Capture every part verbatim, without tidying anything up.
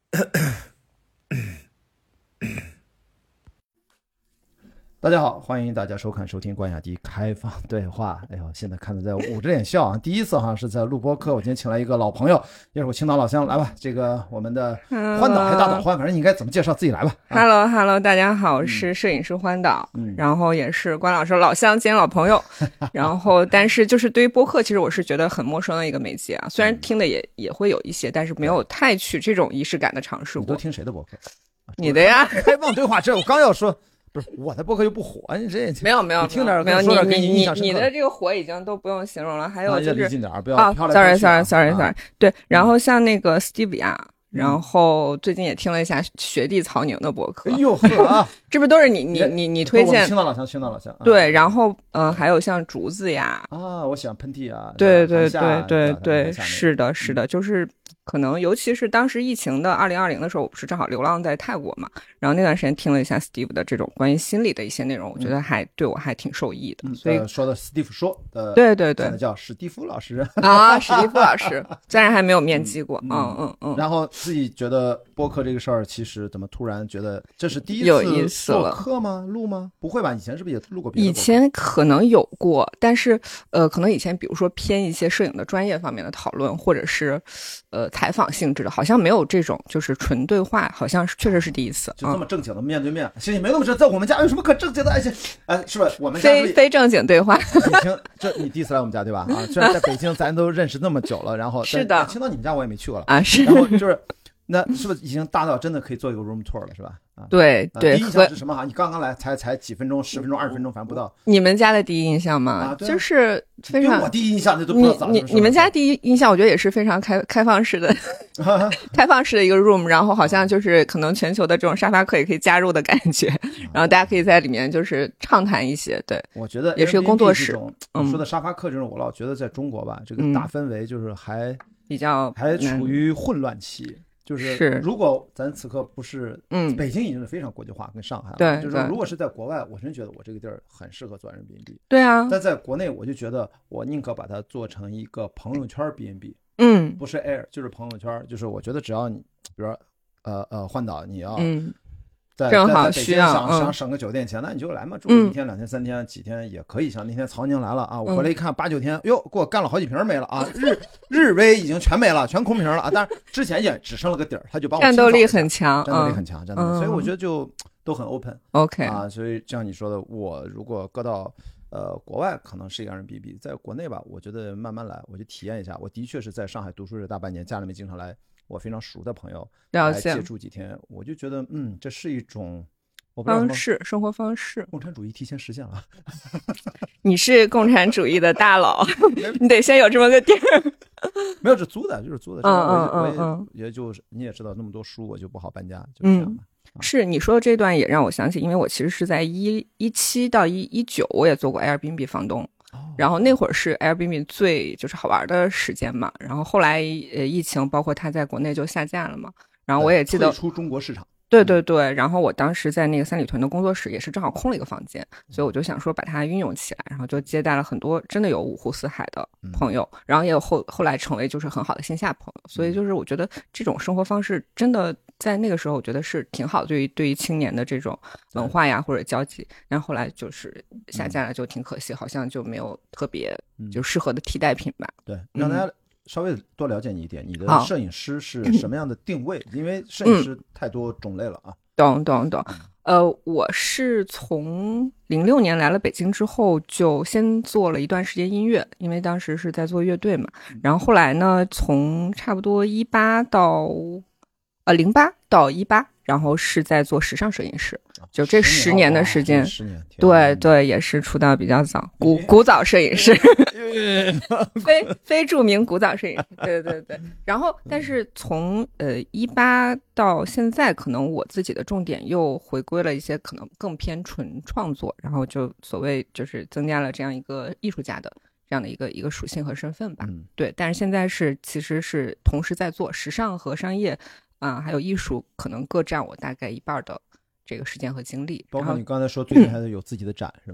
大家好，欢迎大家收看收听关雅迪开放对话。哎呦，现在看着在捂着脸笑啊！第一次好像是在录播课，我今天请来一个老朋友，也是我青岛老乡，来吧，这个我们的欢岛还大岛欢，反正你应该怎么介绍自己来吧。 哈喽哈喽，大家好，我是摄影师欢岛，嗯、然后也是关老师老乡兼老朋友，然后但是就是对于播客，其实我是觉得很陌生的一个媒介啊，虽然听的也也会有一些，但是没有太去这种仪式感的尝试过。 你都听谁的播客？ 你的呀？ 开放对话，这我刚要说。不是我的播客又不火，你这没有没有你听点没有说点你你你你的这个火已经都不用形容了，还有就是离近点不要啊飘来 ，sorry 飘去啊 sorry sorry sorry，、 啊、 对，然后像那个 Steve 呀、嗯，然后最近也听了一下学弟曹宁的播客， 哎呦呵啊， 这不都是你你你你推荐？ 青岛老乡，青岛老乡。 对，然后嗯、呃，还有像竹子呀， 啊，我喜欢喷嚏啊， 对对对对对， 对， 是的，是的，就是。可能尤其是当时疫情的二零二零的时候，我不是正好流浪在泰国嘛，然后那段时间听了一下 Steve 的这种关于心理的一些内容，我觉得还对我还挺受益的。 嗯、 所以、 呃、说的 Steve 说的， 对对对， 叫史蒂夫老师啊，史蒂夫老师，虽然还没有面基过，嗯嗯嗯嗯。 然后自己觉得播客这个事儿，其实怎么突然觉得这是第一次有意思了？ 做客吗？录吗？不会吧？以前是不是也录过别的？ 以前可能有过，但是呃，可能以前比如说偏一些摄影的专业方面的讨论，或者是呃采访性质的。好像没有这种就是纯对话，好像是确实是第一次， 就这么正经的面对面。行、嗯，行，没那么正，在我们家有什么可正经的？哎，哎，是不是我们家非非正经对话？ 行，这你第一次来我们家对吧？啊，虽然在北京咱都认识那么久了，然后是的， 青岛你们家我也没去过了啊，是。 然后就是，那是不是已经大到真的可以做一个 room tour 了，是吧？啊、 对对、 呃，第一印象是什么哈？你刚刚来才才几分钟、十分钟、二十分钟，反正不到。 你们家的第一印象嘛， 啊、 就是非常。 我第一印象那都不知道咋你你你们家第一印象，我觉得也是非常开开放式的，开放式的一个 room， 然后好像就是可能全球的这种沙发客也可以加入的感觉，然后大家可以在里面就是畅谈一些。对， 我觉得也是个工作室。 你说的沙发客这种，我老觉得在中国吧，这个大氛围就是还、 嗯、比较还处于混乱期。就是如果咱此刻不是， 嗯， 北京已经是非常国际化，跟上海， 对， 就是如果是在国外，我真觉得我这个地儿很适合做 Airbnb。 对啊， 但在国内，我就觉得我宁可把它做成一个朋友圈 B and B， 嗯， 不是 Air 就是朋友圈，就是我觉得只要你，比如说呃呃换岛你要， 嗯。 在正好需要想想省个酒店钱，那你就来嘛，住一天、两天、三天、几天也可以。像那天曹宁来了啊，我回来一看八九天，哟，给我干了好几瓶没了啊，日日威已经全没了，全空瓶了啊。但是之前也只剩了个底儿，他就帮我战斗力很强， 战斗力很强，战斗力。所以我觉得就都很 open。 OK 啊，所以像你说的，我如果搁到呃国外，可能是一个人 B B， 在国内吧，我觉得慢慢来，我就体验一下。我的确是在上海读书这大半年，家里面经常来我非常熟的朋友来借住几天，我就觉得嗯，这是一种。 方式生活方式， 共产主义提前实现了。 你是共产主义的大佬，你得先有这么个地儿。 没有，这租的，就是租的。 嗯嗯嗯嗯， 也就是你也知道，那么多书，我就不好搬家，就这样嘛。 嗯，是你说的这段也让我想起，因为我其实是在一一七到一一九，我也做过 Airbnb 房东。然后那会儿是 Airbnb 最就是好玩的时间嘛，然后后来呃疫情，包括它在国内就下架了嘛，然后我也记得退出中国市场。 对对对，然后我当时在那个三里屯的工作室也是正好空了一个房间，所以我就想说把它运用起来，然后就接待了很多真的有五湖四海的朋友，然后也有后后来成为就是很好的线下朋友，所以就是我觉得这种生活方式真的在那个时候我觉得是挺好的，对于对于青年的这种文化呀或者交际，然后后来就是下架了，就挺可惜，好像就没有特别就适合的替代品吧。 对，让大家稍微多了解你一点，你的摄影师是什么样的定位？因为摄影师太多种类了啊。 懂懂懂，呃，我是从零六年来了北京之后，就先做了一段时间音乐，因为当时是在做乐队嘛。然后后来呢，从差不多一八到呃零八到一八，然后是在做时尚摄影师。就这十年的时间， 十年， 对对，也是出道比较早，古古早摄影师，非非著名古早摄影师，对对对。然后，但是从呃一八到现在，可能我自己的重点又回归了一些可能更偏纯创作，然后就所谓就是增加了这样一个艺术家的这样的一个一个属性和身份吧。 嗯， 对。但是现在是其实是同时在做时尚和商业啊、呃，还有艺术，可能各占我大概一半的这个时间和精力。 包括你刚才说最近还是有自己的展、嗯、是吧？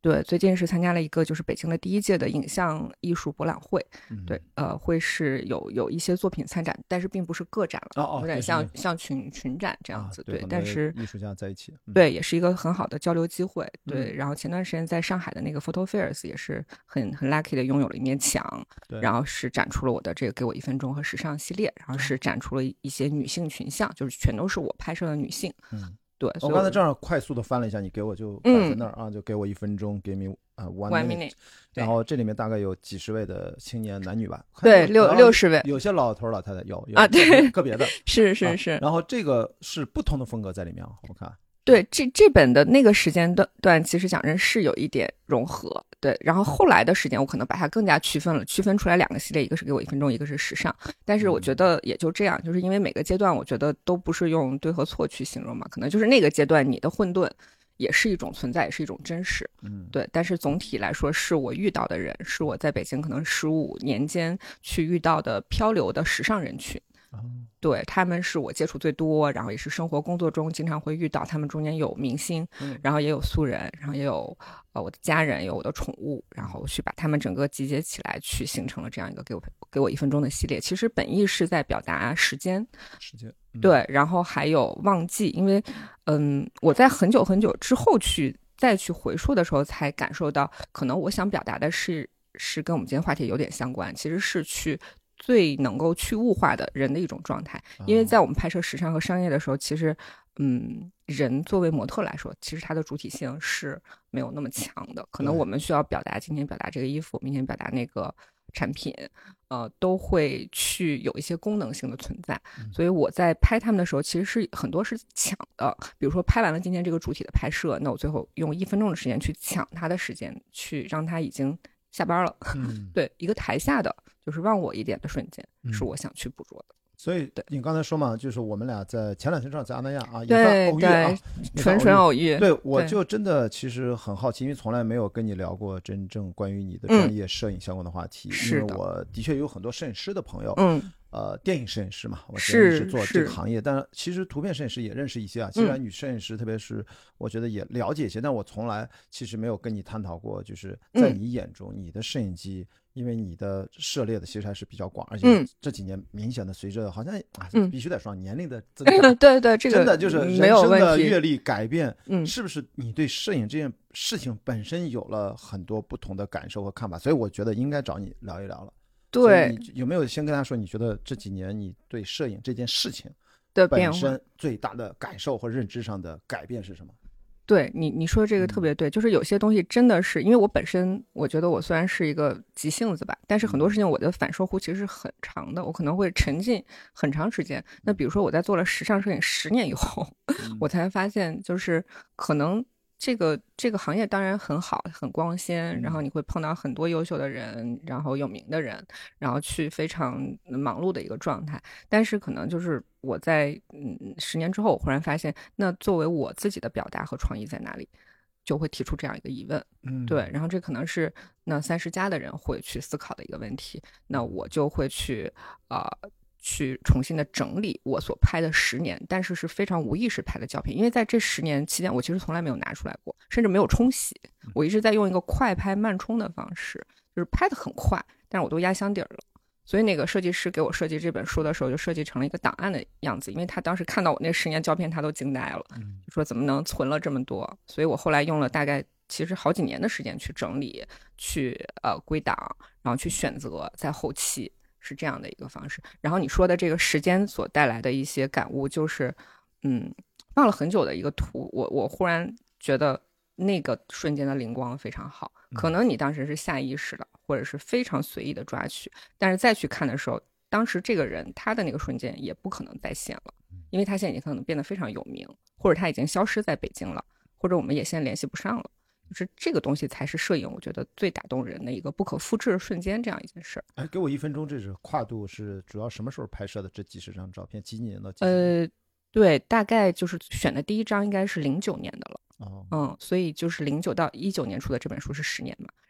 对，最近是参加了一个就是北京的第一届的影像艺术博览会， 嗯、 对，呃，会是有有一些作品参展，但是并不是个展了， 哦哦， 有点像像群群展这样子， 啊、对， 但是艺术家在一起， 嗯、对，也是一个很好的交流机会，对。 嗯、 然后前段时间在上海的那个 Photo Fairs 也是很很 lucky 的拥有了一面墙，然后是展出了我的这个给我一分钟和时尚系列，然后是展出了一些女性群像，就是全都是我拍摄的女性， 嗯。 对， 我刚才正好快速的翻了一下，你给我就摆在那儿、嗯、啊，就给我一分钟 ，give me 啊、uh, one, one minute，, minute 然后这里面大概有几十位的青年男女吧， 对，六六十位， 有些老头老太太有有啊，对， 个别的， 是是是、 啊，然后这个是不同的风格在里面，我看。 对，这这本的那个时间段段，其实讲真是有一点融合，对。然后后来的时间，我可能把它更加区分了，区分出来两个系列，一个是给我一分钟，一个是时尚。但是我觉得也就这样，就是因为每个阶段，我觉得都不是用对和错去形容嘛，可能就是那个阶段你的混沌也是一种存在，也是一种真实， 嗯， 对。但是总体来说，是我遇到的人，是我在北京可能十五年间去遇到的漂流的时尚人群。对，他们是我接触最多，然后也是生活工作中经常会遇到，他们中间有明星，然后也有素人，然后也有呃我的家人，有我的宠物，然后去把他们整个集结起来，去形成了这样一个给我给我一分钟的系列。其实本意是在表达时间， 时间、嗯、 对，然后还有忘记，因为嗯我在很久很久之后去再去回溯的时候，才感受到，可能我想表达的是是跟我们今天话题有点相关，其实是去。最能够去物化的人的一种状态，因为在我们拍摄时尚和商业的时候，其实嗯，人作为模特来说，其实它的主体性是没有那么强的，可能我们需要表达今天表达这个衣服，明天表达那个产品，呃，都会去有一些功能性的存在，所以我在拍他们的时候，其实是很多是抢的，比如说拍完了今天这个主体的拍摄，那我最后用一分钟的时间去抢他的时间，去让他已经下班了， 嗯， 对，一个台下的就是忘我一点的瞬间，是我想去捕捉的。 所以你刚才说嘛，就是我们俩在前两天正好在阿那亚啊， 对也算偶遇啊， 纯纯偶遇。 对，我就真的其实很好奇，因为从来没有跟你聊过真正关于你的专业摄影相关的话题。 嗯、 因为我的确有很多摄影师的朋友， 嗯， 呃，电影摄影师嘛，我是是做这个行业，但其实图片摄影师也认识一些啊。既然女摄影师， 嗯、 特别是我觉得也了解一些，但我从来其实没有跟你探讨过，就是在你眼中，嗯、你的摄影机。因为你的涉猎的其实还是比较广，而且这几年明显的随着好像啊， 嗯、 必须得说年龄的增长， 嗯、对对，这个真的就是人生的阅历改变，嗯，是不是你对摄影这件事情本身有了很多不同的感受和看法？所以我觉得应该找你聊一聊了。 对， 你有没有先跟他说，你觉得这几年你对摄影这件事情的本身最大的感受或认知上的改变是什么？ 对你你说这个特别对，就是有些东西真的是因为我本身我觉得我虽然是一个急性子吧，但是很多事情我的反射弧其实是很长的，我可能会沉浸很长时间。那比如说我在做了时尚摄影十年以后，我才发现就是可能这个这个行业当然很好很光鲜，然后你会碰到很多优秀的人，然后有名的人，然后去非常忙碌的一个状态，但是可能就是我在嗯十年之后我忽然发现，那作为我自己的表达和创意在哪里，就会提出这样一个疑问。 嗯， 对，然后这可能是那三十加的人会去思考的一个问题，那我就会去呃去重新的整理我所拍的十年，但是是非常无意识拍的胶片，因为在这十年期间我其实从来没有拿出来过，甚至没有冲洗，我一直在用一个快拍慢冲的方式，就是拍得很快，但是我都压箱底儿了。所以那个设计师给我设计这本书的时候就设计成了一个档案的样子，因为他当时看到我那十年胶片他都惊呆了，就说怎么能存了这么多。所以我后来用了大概其实好几年的时间去整理，去呃归档，然后去选择，在后期是这样的一个方式。然后你说的这个时间所带来的一些感悟，就是嗯放了很久的一个图，我我忽然觉得那个瞬间的灵光非常好，可能你当时是下意识的或者是非常随意的抓取，但是再去看的时候，当时这个人他的那个瞬间也不可能再现了，因为他现在已经可能变得非常有名，或者他已经消失在北京了，或者我们也现在联系不上了，就是这个东西才是摄影我觉得最打动人的一个不可复制的瞬间，这样一件事。 哎，给我一分钟，这是跨度是主要什么时候拍摄的？这几十张照片，几年到几年？ 呃，对，大概就是选的第一张应该是零九年的了。 哦， 嗯，所以就是零九到一九年出的这本书是十年嘛，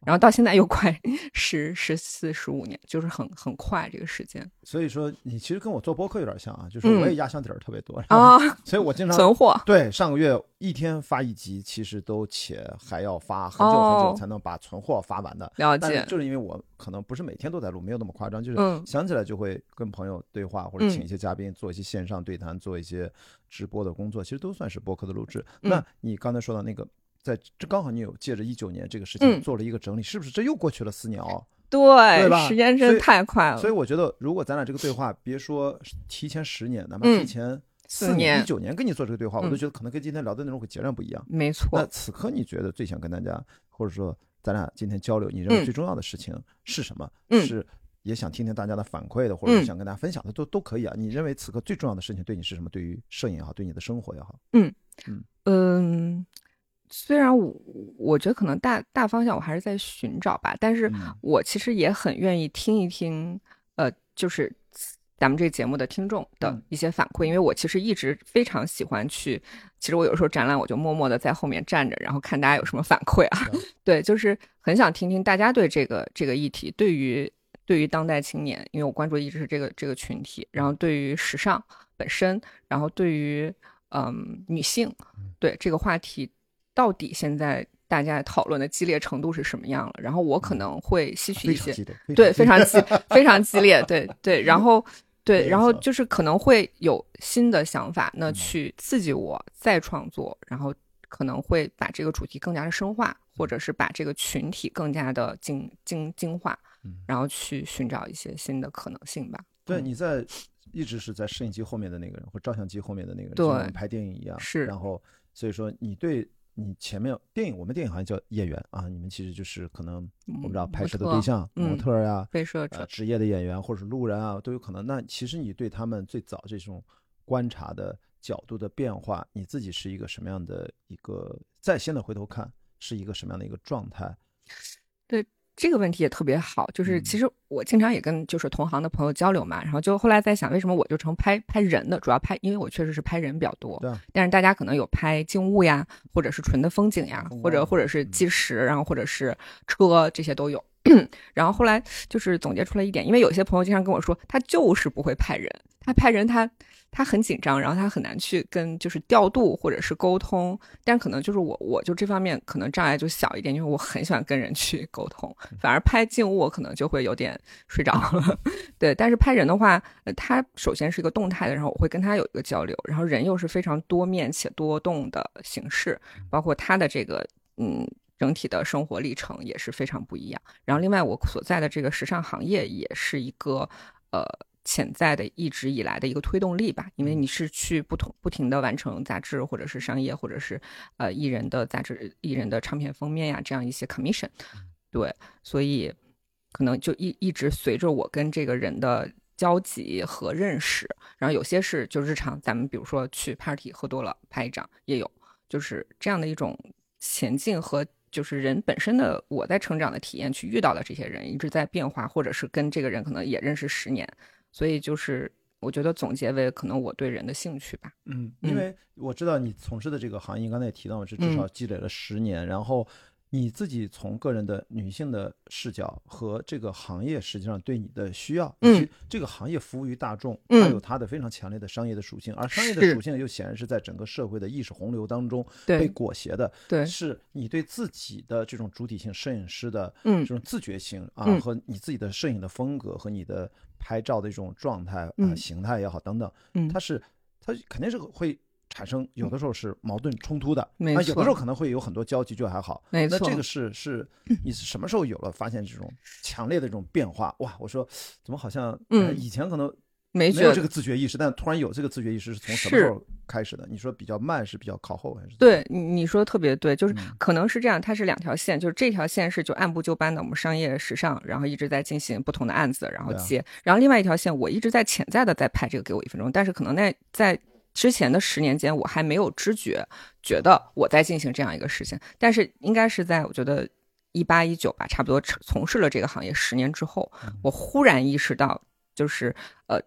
然后到现在又快十十四十五年，就是很很快这个时间。 所以说你其实跟我做播客有点像啊，就是我也压箱底儿特别多啊、 嗯，所以我经常存货。 对，上个月一天发一集，其实都且还要发很久很久才能把存货发完的。 哦、了解。 但是就是因为我可能不是每天都在录，没有那么夸张，就是想起来就会跟朋友对话，或者请一些嘉宾做一些线上对谈，做一些直播的工作，其实都算是播客的录制。 嗯、 那你刚才说到那个，在这刚好你有借着一九年这个事情做了一个整理，嗯、是不是这又过去了四年哦？ 对， 对吧？ 时间真太快了。 所以我觉得，如果咱俩这个对话，别说提前十年，哪怕提前四年、一九、嗯、年跟你做这个对话，我都觉得可能跟今天聊的内容会截然不一样。 没错。 那此刻你觉得最想跟大家，或者说咱俩今天交流，你认为最重要的事情是什么？ 嗯、 是也想听听大家的反馈的，或者是想跟大家分享的，都都可以啊。你认为此刻最重要的事情对你是什么？对于摄影也好，对你的生活也好。 嗯嗯嗯。虽然我我觉得可能大大方向我还是在寻找吧，但是我其实也很愿意听一听，呃，就是咱们这个节目的听众的一些反馈，因为我其实一直非常喜欢去，其实我有时候展览我就默默的在后面站着，然后看大家有什么反馈啊，对，就是很想听听大家对这个这个议题，对于对于当代青年，因为我关注的一直是这个这个群体，然后对于时尚本身，然后对于嗯女性，对这个话题。到底现在大家讨论的激烈程度是什么样了？然后我可能会吸取一些，对，非常激非常激烈，对对，然后对，然后就是可能会有新的想法，那去刺激我再创作，然后可能会把这个主题更加的深化，或者是把这个群体更加的精精精化，然后去寻找一些新的可能性吧。 对，你在一直是在摄影机后面的那个人，或照相机后面的那个人， 对， 就像我们拍电影一样， 是， 然后所以说你对。你前面电影，我们电影行业叫业员啊，你们其实就是可能我不知道拍摄的对象， 嗯、 模特呀、 拍摄呃职业的演员或者是路人啊都有可能。那其实你对他们最早这种观察的角度的变化，你自己是一个什么样的一个？在现在回头看，是一个什么样的一个状态？ 对。这个问题也特别好，就是其实我经常也跟就是同行的朋友交流嘛，然后就后来在想，为什么我就成拍拍人的，主要拍，因为我确实是拍人比较多， 对， 但是大家可能有拍静物呀，或者是纯的风景呀，或者或者是纪实，然后或者是车，这些都有。然后后来就是总结出来一点，因为有些朋友经常跟我说，他就是不会拍人，他拍人他他很紧张，然后他很难去跟就是调度或者是沟通，但可能就是我我就这方面可能障碍就小一点，因为我很喜欢跟人去沟通，反而拍静物我可能就会有点睡着了。对，但是拍人的话，呃，他首先是一个动态的，然后我会跟他有一个交流，然后人又是非常多面且多动的形式，包括他的这个嗯。整体的生活历程也是非常不一样。然后另外我所在的这个时尚行业也是一个呃潜在的一直以来的一个推动力吧，因为你是去不同不停的完成杂志或者是商业或者是呃艺人的杂志艺人的唱片封面呀这样一些 commission， 对，所以可能就一一直随着我跟这个人的交集和认识，然后有些是就日常咱们比如说去 party 喝多了拍一张也有，就是这样的一种前进和就是人本身的我在成长的体验去遇到的这些人一直在变化，或者是跟这个人可能也认识十年，所以就是我觉得总结为可能我对人的兴趣吧。 嗯，因为我知道你从事的这个行业，刚才也提到是至少积累了十年，嗯、然后你自己从个人的女性的视角和这个行业实际上对你的需要，以及这个行业服务于大众， 嗯、 它有它的非常强烈的商业的属性，而商业的属性又显然是在整个社会的意识洪流当中被裹挟的。 对， 是你对自己的这种主体性摄影师的这种自觉性、 嗯、 啊，和你自己的摄影的风格和你的拍照的这种状态啊、 嗯、 形态也好等等， 嗯， 它是它肯定是会产生有的时候是矛盾冲突的，啊， 有的时候可能会有很多交集，就还好。 没错， 那这个是是你是什么时候有了发现这种强烈的这种变化？哇，我说怎么好像、 嗯呃、以前可能没有这个自觉意识，但突然有这个自觉意识是从什么时候开始的？你说比较慢是比较靠后还是？ 对，你说的特别对，就是可能是这样，它是两条线，就是这条线是就按部就班的，我们商业时尚，然后一直在进行不同的案子，然后接，啊、然后另外一条线我一直在潜在的在拍这个给我一分钟，但是可能在在之前的十年间我还没有知觉觉得我在进行这样一个事情，但是应该是在我觉得一八一九吧，差不多从事了这个行业十年之后，我忽然意识到就是呃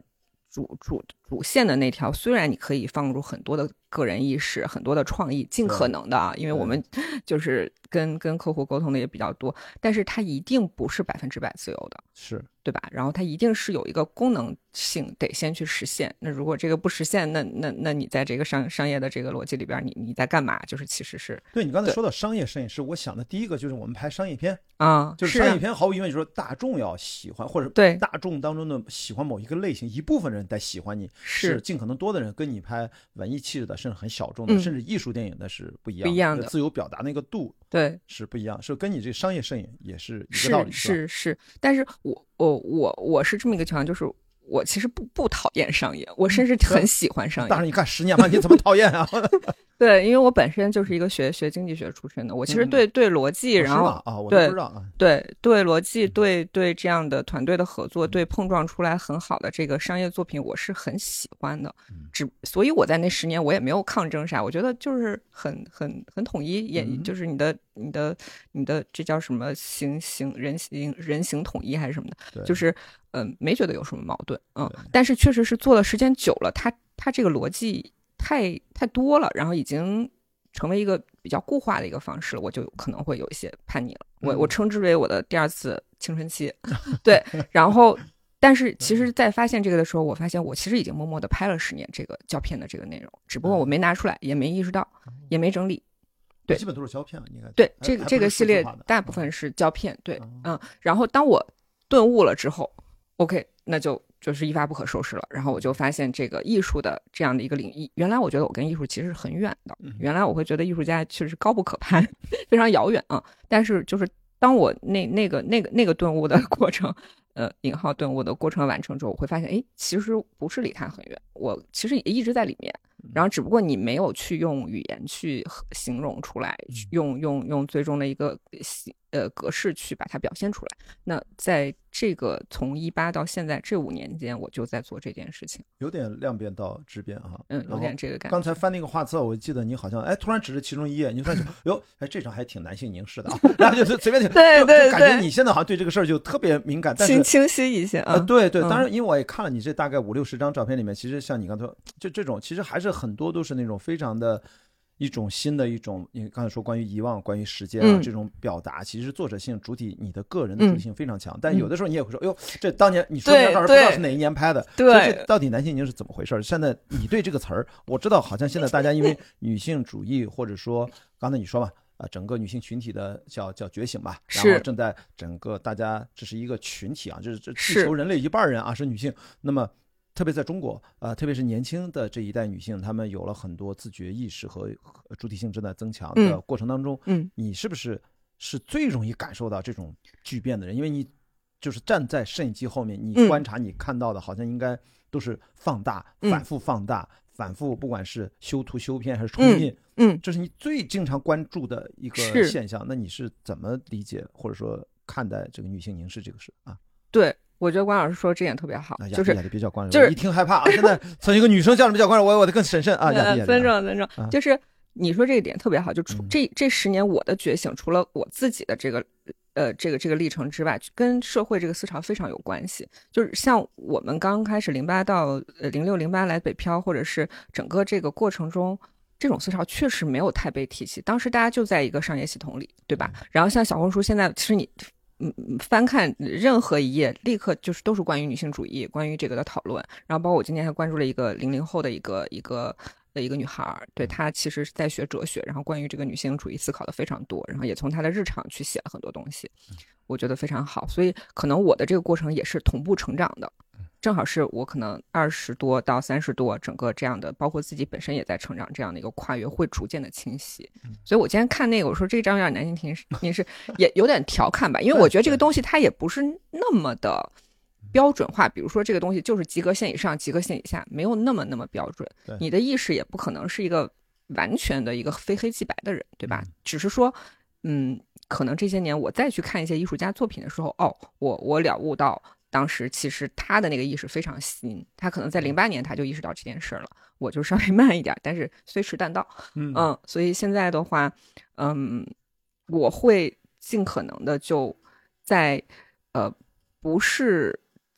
主主主线的那条，虽然你可以放入很多的个人意识，很多的创意，尽可能的啊，因为我们就是跟跟客户沟通的也比较多，但是它一定不是百分之百自由的， 是对吧？然后它一定是有一个功能性得先去实现。那如果这个不实现，那那那你在这个商商业的这个逻辑里边，你你在干嘛？就是其实是对你刚才说到商业摄影师，我想的第一个就是我们拍商业片啊， 就是商业片，毫无疑问就是说大众要喜欢，或者对大众当中的喜欢某一个类型，一部分人在喜欢你，是尽可能多的人跟你拍文艺气质的，甚至很小众的， 嗯、 甚至艺术电影的是不一样的， 不一样的自由表达那个度对是不一样，是跟你这商业摄影也是一个道理， 是是是，但是我我我我是这么一个情况，就是我其实不不讨厌商业，我甚至很喜欢商业。 但是你看十年吧，你怎么讨厌啊？ 对，因为我本身就是一个学学经济学出身的，我其实对、嗯、对逻辑，然后啊，我都不知道啊， 对对逻辑，对对这样的团队的合作，对碰撞出来很好的这个商业作品，我是很喜欢的。只所以我在那十年我也没有抗争啥，我觉得就是很很很统一，也就是你的你的你的这叫什么形形人形人形统一还是什么的，就是嗯、呃、没觉得有什么矛盾，嗯，但是确实是做了时间久了，它它这个逻辑。太太多了，然后已经成为一个比较固化的一个方式了，我就可能会有一些叛逆了。我我称之为我的第二次青春期，对。然后，但是其实，在发现这个的时候，我发现我其实已经默默的拍了十年这个胶片的这个内容，只不过我没拿出来，也没意识到，也没整理。对， 基本都是胶片，应该对这个这个系列大部分是胶片，对，嗯。然后当我顿悟了之后 ，OK， 那就。就是一发不可收拾了，然后我就发现这个艺术的这样的一个领域，原来我觉得我跟艺术其实是很远的，原来我会觉得艺术家确实高不可攀，非常遥远啊。但是就是当我那那个那个那个顿悟的过程，呃，引号顿悟的过程完成之后，我会发现，哎，其实不是离它很远，我其实也一直在里面，然后只不过你没有去用语言去形容出来，用用用最终的一个呃格式去把它表现出来。那在这个从一八到现在这五年间，我就在做这件事情， 有点量变到质变啊， 嗯，有点这个感觉。 刚才翻那个画册，我记得你好像哎，突然指着其中一页，你说哟，哎，这张还挺男性凝视的啊，然后就随便对对对， 感觉你现在好像对这个事儿就特别敏感，但是清晰一些啊、 呃。对对， 嗯、 当然，因为我也看了你这大概五六十张照片里面，其实像你刚才说，就这种，其实还是很多都是那种非常的。一种新的一种，你刚才说关于遗忘、关于时间啊、嗯、这种表达，其实作者性、主体你的个人的主体性非常强。嗯、但有的时候你也会说，哎呦，这当年你说这照片不知道是哪一年拍的， 对， 所以这到底男性凝视是怎么回事？现在你对这个词儿，我知道好像现在大家因为女性主义，或者说刚才你说嘛，啊、呃，整个女性群体的叫叫觉醒吧，然后正在整个大家这是一个群体啊，就是这地球人类一半人啊是女性，那么。特别在中国，呃，特别是年轻的这一代女性，她们有了很多自觉意识和主体性正在增强的过程当中， 嗯， 你是不是是最容易感受到这种巨变的人？因为你就是站在摄影机后面，你观察你看到的，好像应该都是放大、 嗯、 反复放大、反复，不管是修图、修片还是冲印， 嗯， 这是你最经常关注的一个现象。那你是怎么理解或者说看待这个女性凝视这个事啊？ 对。我觉得关老师说这点特别好，就是别叫关， 就是一听害怕啊！现在从一个女生叫什么叫关，我我得更审慎啊！ 尊重尊重，就是你说这个点特别好，就除这这十年我的觉醒，除了我自己的这个呃这个这个历程之外，跟社会这个思潮非常有关系。就是像我们刚开始零八到呃零六零八来北漂，或者是整个这个过程中。这种思潮确实没有太被提起，当时大家就在一个商业系统里，对吧？然后像小红书现在，其实你。嗯，翻看任何一页，立刻就是都是关于女性主义、关于这个的讨论。然后包括我今天还关注了一个零零后的一个一个的一个女孩，对她其实是在学哲学，然后关于这个女性主义思考的非常多，然后也从她的日常去写了很多东西，我觉得非常好。所以可能我的这个过程也是同步成长的。正好是我可能二十多到三十多，整个这样的，包括自己本身也在成长，这样的一个跨越会逐渐的清晰。所以我今天看那个，我说这张有点男性凝视，也有点调侃吧，因为我觉得这个东西它也不是那么的标准化，比如说这个东西就是及格线以上、及格线以下，没有那么那么标准。你的意识也不可能是一个完全的一个非黑即白的人，对吧？只是说，嗯，可能这些年我再去看一些艺术家作品的时候，哦，我我了悟到。当时其实他的那个意识非常新，他可能在零八年他就意识到这件事了，我就稍微慢一点，但是虽迟但到，嗯嗯，所以现在的话，嗯，我会尽可能的就在呃不是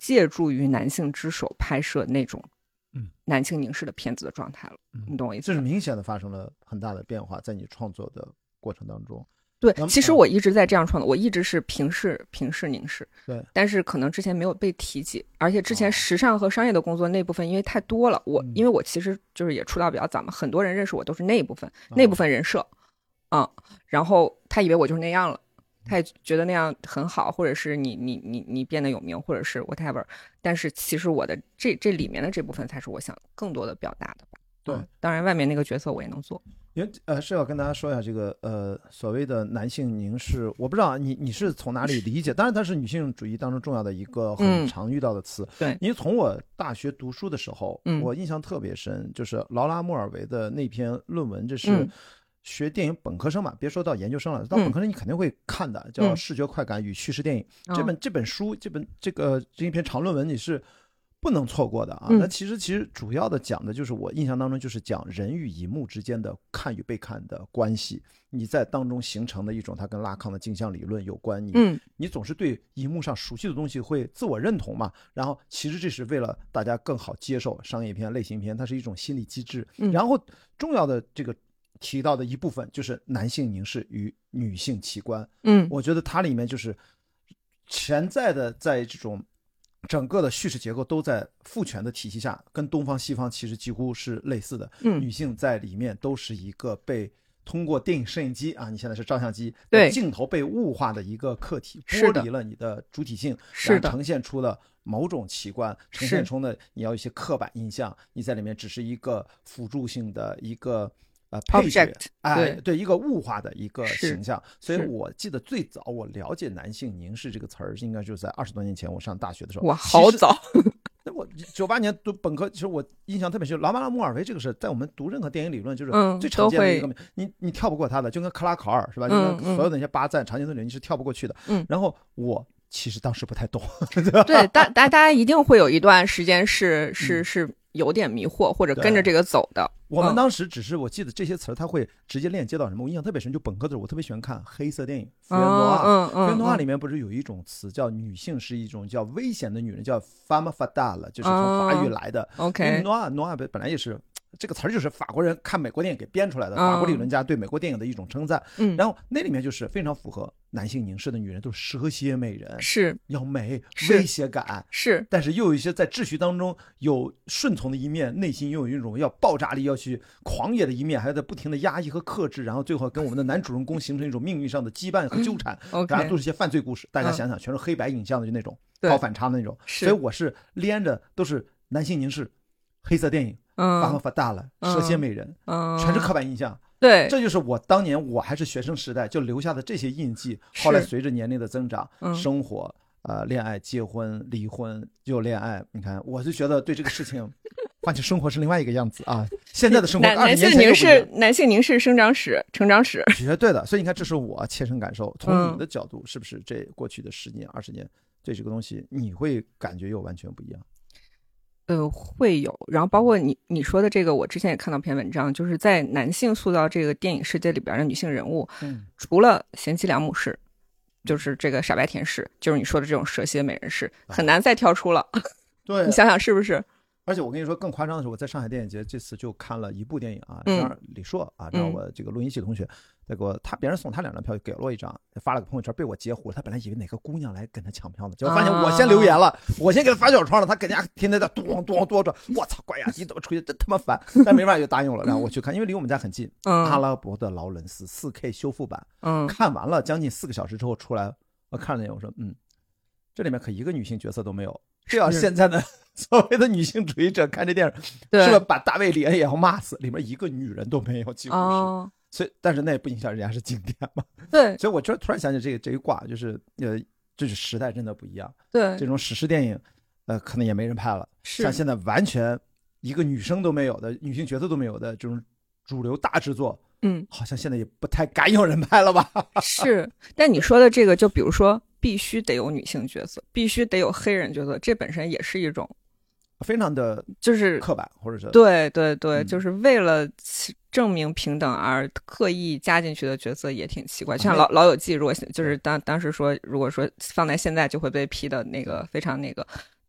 借助于男性之手拍摄那种男性凝视的片子的状态了、嗯、你懂我意思？ 这是明显的发生了很大的变化在你创作的过程当中。 对，其实我一直在这样创作，我一直是平视平视凝视， 对， 但是可能之前没有被提及，而且之前时尚和商业的工作那部分因为太多了，我因为我其实就是也出道比较早嘛，很多人认识我都是那一部分那部分人设啊、嗯，然后他以为我就是那样了，他也觉得那样很好，或者是你你你你变得有名，或者是 whatever， 但是其实我的这这里面的这部分才是我想更多的表达的。 对、 嗯，当然外面那个角色我也能做。 因为呃是要跟大家说一下这个呃所谓的男性凝视，我不知道你你是从哪里理解，当然它是女性主义当中重要的一个很常遇到的词。 嗯、对， 因为从我大学读书的时候、 嗯、 我印象特别深，就是劳拉莫尔维的那篇论文，这是、 嗯学电影本科生嘛，别说到研究生了，到本科生你肯定会看的，叫《视觉快感与叙事电影》 嗯、 这本这本书，这本这个这一篇长论文你是不能错过的啊。 嗯、 那其实其实主要的讲的就是我印象当中就是讲人与荧幕之间的看与被看的关系，你在当中形成的一种它跟拉康的镜像理论有关，你、 嗯、 你总是对荧幕上熟悉的东西会自我认同嘛，然后其实这是为了大家更好接受商业片类型片，它是一种心理机制、 嗯、 然后重要的这个提到的一部分就是男性凝视与女性奇观。 嗯， 我觉得它里面就是潜在的在这种整个的叙事结构都在父权的体系下，跟东方西方其实几乎是类似的。 嗯， 女性在里面都是一个被通过电影摄影机啊，你现在是照相机， 对镜头被物化的一个客体，剥离了你的主体性， 是的， 呈现出了某种奇观，呈现出了你要一些刻板印象，你在里面只是一个辅助性的一个呃配角，哎， 对对，一个物化的一个形象。所以是我记得最早我了解男性凝视这个词儿，应该就是在二十多年前我上大学的时候。 哇，好早！ 我九八年读本科，其实我印象特别深。劳马拉莫尔维这个是在我们读任何电影理论，就是最常见的一个， 嗯、 你你跳不过他的，就跟克拉考尔是吧？ 嗯、 就跟所有的那些巴赞、常见的理论你是跳不过去的。 嗯， 然后我其实当时不太懂， 对，大大大家一定会有一段时间是是是有点迷惑，或者跟着这个走的。 我们当时只是我记得这些词儿，它会直接链接到什么？我印象特别深，就本科的时候我特别喜欢看黑色电影，福原诺阿。 嗯嗯， 福原诺阿里面不是有一种词叫女性是一种叫危险的女人，叫 femme fatale， 就是从法语来的。 嗯、OK， 诺阿诺阿本来也是。这个词儿就是法国人看美国电影给编出来的，法国理论家对美国电影的一种称赞。 嗯， 然后那里面就是非常符合男性凝视的女人都是蛇蝎美人， 是要美，威胁感是， 但是又有一些在秩序当中有顺从的一面，内心又有一种要爆炸力、要去狂野的一面，还在不停的压抑和克制，然后最后跟我们的男主人公形成一种命运上的羁绊和纠缠。 嗯、 大家都是一些犯罪故事，大家想想全是黑白影像的，就那种高反差的那种。 所以我是连着都是男性凝视、黑色电影。发发大了，蛇蝎美人， 嗯， 全是刻板印象。 对， 这就是我当年我还是学生时代就留下的这些印记。后来随着年龄的增长，生活、呃，恋爱、结婚、离婚又恋爱，你看，我就觉得对这个事情，发现生活是另外一个样子啊。现在的生活， 男性凝视，男性凝视生长史、成长史， 绝对的。所以你看，这是我切身感受。从你的角度，是不是这过去的十年、二十年，对这个东西，你会感觉又完全不一样？ 呃，会有，然后包括你你说的这个，我之前也看到篇文章，就是在男性塑造这个电影世界里边的女性人物， 嗯， 除了贤妻良母式，就是这个傻白甜式，就是你说的这种蛇蝎美人式，很难再跳出了。 对， 你想想是不是？ 而且我跟你说更夸张的是，我在上海电影节这次就看了一部电影啊， 嗯、 让李硕啊，让我这个录音系同学，再给我他别人送他两张票，给了我一张，发了个朋友圈被我截胡了。他本来以为哪个姑娘来跟他抢票呢，结果发现我先留言了，啊、我先给他发小窗了，他搁家天天在咚咚咚着，我操，关雅迪怎么出去，真他妈烦！但没办法就答应了，然后我去看，因为离我们家很近， 嗯、 阿拉伯的劳伦斯 四 K 修复版， 嗯， 看完了将近四个小时之后出来，我看了那我说，嗯，这里面可一个女性角色都没有。这要现在的所谓的女性主义者看这电影，是不是把大卫里恩也要骂死？里面一个女人都没有，几乎是。哦、所以，但是那也不影响人家是经典嘛。 对。 所以我就突然想起这个这一卦，就是呃，就是时代真的不一样。 对。 这种史诗电影，呃，可能也没人拍了。 是。 像现在完全一个女生都没有的，女性角色都没有的这种主流大制作， 嗯， 好像现在也不太敢有人拍了吧？ 是。但你说的这个，就比如说。必须得有女性角色，必须得有黑人角色，这本身也是一种非常的就是刻板，或者是对对对、 嗯， 就是为了证明平等而刻意加进去的角色也挺奇怪。就像老老友记，如果就是当当时说，如果说放在现在就会被批的那个非常那个。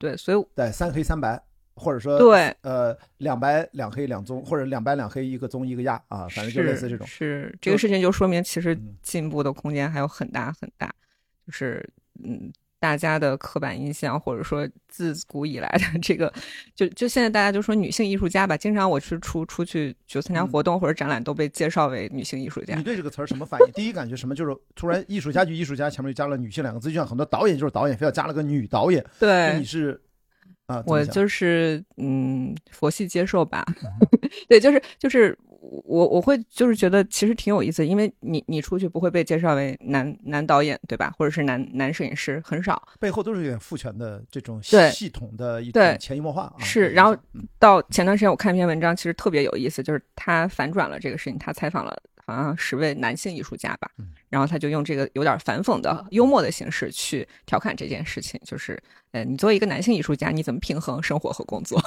对，所以对三黑三白，或者说对呃两白两黑两棕，或者两白两黑一个棕一个亚啊，反正就类似这种。 是, 是这个事情就说明其实进步的空间还有很大很大，嗯、就是嗯。大家的刻板印象，或者说自古以来的这个，就就现在大家就说女性艺术家吧，经常我去出出去就参加活动或者展览，都被介绍为女性艺术家。 你对这个词儿什么反应？第一感觉什么？就是突然艺术家就艺术家前面就加了女性两个字，就像很多导演就是导演，非要加了个女导演。 对， 你是啊？ 我就是嗯，佛系接受吧。对，就是就是。我我会就是觉得其实挺有意思，因为你你出去不会被介绍为男男导演对吧，或者是男男摄影师，很少， 背后都是有点父权的这种系统的一种潜移默化、啊、 是。然后到前段时间我看一篇文章，其实特别有意思，就是他反转了这个事情，他采访了好像十位男性艺术家吧，然后他就用这个有点反讽的幽默的形式去调侃这件事情，就是呃，你作为一个男性艺术家，你怎么平衡生活和工作？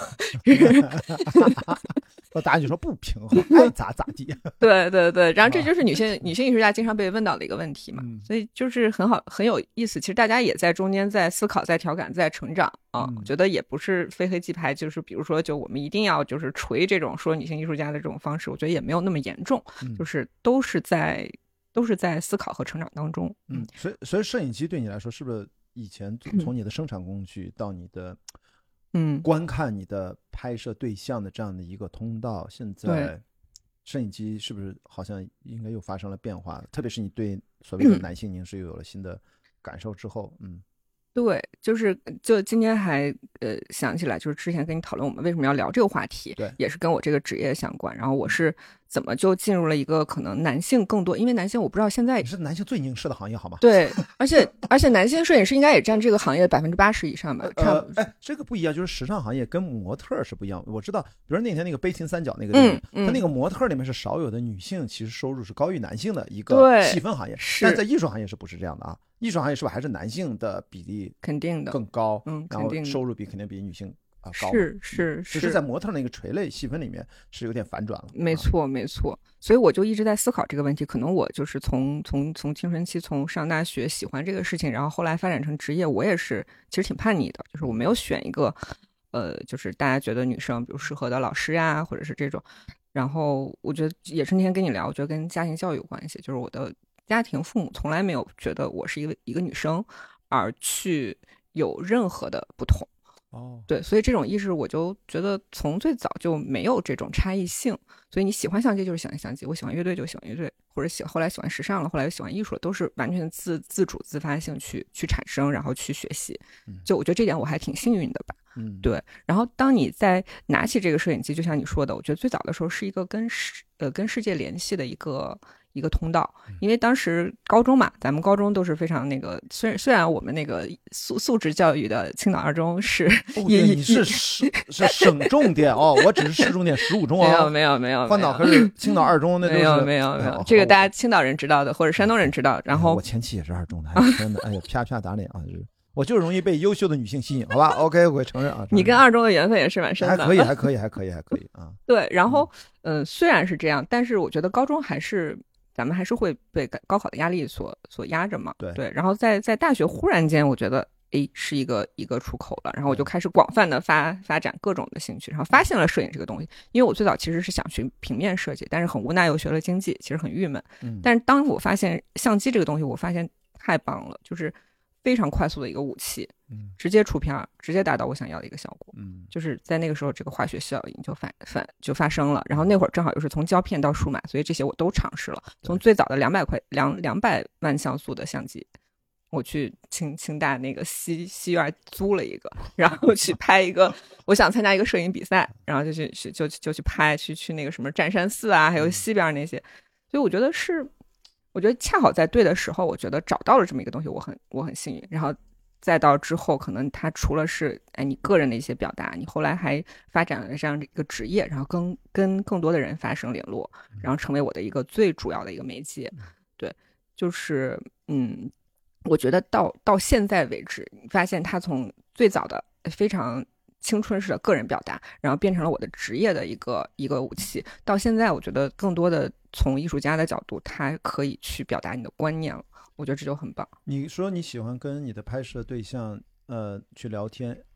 那答案就说不平衡，爱咋咋地。 对对对，然后这就是女性女性艺术家经常被问到的一个问题嘛，嗯、所以就是很好很有意思。其实大家也在中间在思考、在调侃、在成长啊。嗯、我觉得也不是非黑即白，就是比如说，就我们一定要就是锤这种说女性艺术家的这种方式，我觉得也没有那么严重，嗯、就是都是在都是在思考和成长当中。 嗯，所以所以摄影机对你来说，是不是以前从你的生产工具到你的？ 嗯， 观看你的拍摄对象的这样的一个通道，现在摄影机是不是好像应该又发生了变化？特别是你对所谓的男性凝视又有了新的感受之后，嗯， 对，就是就今天还呃想起来，就是之前跟你讨论我们为什么要聊这个话题， 对， 也是跟我这个职业相关。然后我是怎么就进入了一个可能男性更多，因为男性我不知道现在你是男性最凝视的行业好吗？ 对，而且而且男性摄影师应该也占这个行业的百分之八十以上吧？差不多。 哎，这个不一样，就是时尚行业跟模特是不一样。我知道，比如那天那个悲情三角那个电影，嗯嗯、他那个模特里面是少有的女性，其实收入是高于男性的一个细分行业。但在艺术行业是不是这样的啊？艺术行业是不是还是男性的比例肯定的更高？ 嗯， 然后收入比肯定比女性。啊、高是是是，只是在模特那个垂类细分里面是有点反转了。 没错没错，所以我就一直在思考这个问题。可能我就是从从从青春期从上大学喜欢这个事情，然后后来发展成职业，我也是其实挺叛逆的，就是我没有选一个呃，就是大家觉得女生比如适合的老师呀，或者是这种。然后我觉得也是那天跟你聊，我觉得跟家庭教育有关系，就是我的家庭父母从来没有觉得我是一个一个女生而去有任何的不同。 哦， 对，所以这种意识我就觉得从最早就没有这种差异性。所以你喜欢相机就是喜欢相机，我喜欢乐队就喜欢乐队，或者喜后来喜欢时尚了，后来又喜欢艺术了，都是完全自自主自发性去去产生，然后去学习。就我觉得这点我还挺幸运的吧。 嗯， 对。然后当你在拿起这个摄影机，就像你说的，我觉得最早的时候是一个跟世呃跟世界联系的一个。一个通道，因为当时高中嘛，咱们高中都是非常那个，虽然虽然我们那个素素质教育的青岛二中是， 哦、你是是是省重点哦，我只是市重点十五中哦， 没有没有没有， 翻岛可是青岛二中，那都是没有没有没有，这个大家青岛人知道的，或者山东人知道。然后、 哎、我前妻也是二中的，哎真的，哎呀啪啪打脸啊！就是我就容易被优秀的女性吸引，好吧 ？OK， 我承认啊。 你跟二中的缘分也是蛮深的， 还可以，还可以，还可以，还可以啊。 对，然后嗯、呃，虽然是这样，但是我觉得高中还是。咱们还是会被高考的压力所所压着嘛， 对对，然后在在大学忽然间，我觉得诶是一个一个出口了，然后我就开始广泛的发发展各种的兴趣，然后发现了摄影这个东西。因为我最早其实是想学平面设计，但是很无奈又学了经济，其实很郁闷。 嗯， 但是当我发现相机这个东西，我发现太棒了，就是非常快速的一个武器， 嗯， 直接出片，直接达到我想要的一个效果。 嗯， 就是在那个时候，这个化学效应就发发就发生了。然后那会儿正好又是从胶片到数码，所以这些我都尝试了。从最早的两百块两两百万像素的相机，我去清清大那个西西院租了一个，然后去拍一个，我想参加一个摄影比赛，然后就去去就就去拍，去去那个什么湛山寺啊，还有西边那些。所以我觉得是。我觉得恰好在对的时候，我觉得找到了这么一个东西，我很我很幸运。然后再到之后，可能它除了是哎你个人的一些表达，你后来还发展了这样的一个职业，然后跟跟更多的人发生联络，然后成为我的一个最主要的一个媒介。对，就是嗯，我觉得到到现在为止，你发现它从最早的非常青春式的个人表达，然后变成了我的职业的一个一个武器。到现在，我觉得更多的从艺术家的角度，他可以去表达你的观念了。我觉得这就很棒。 你说你喜欢跟你的拍摄对象呃去聊天，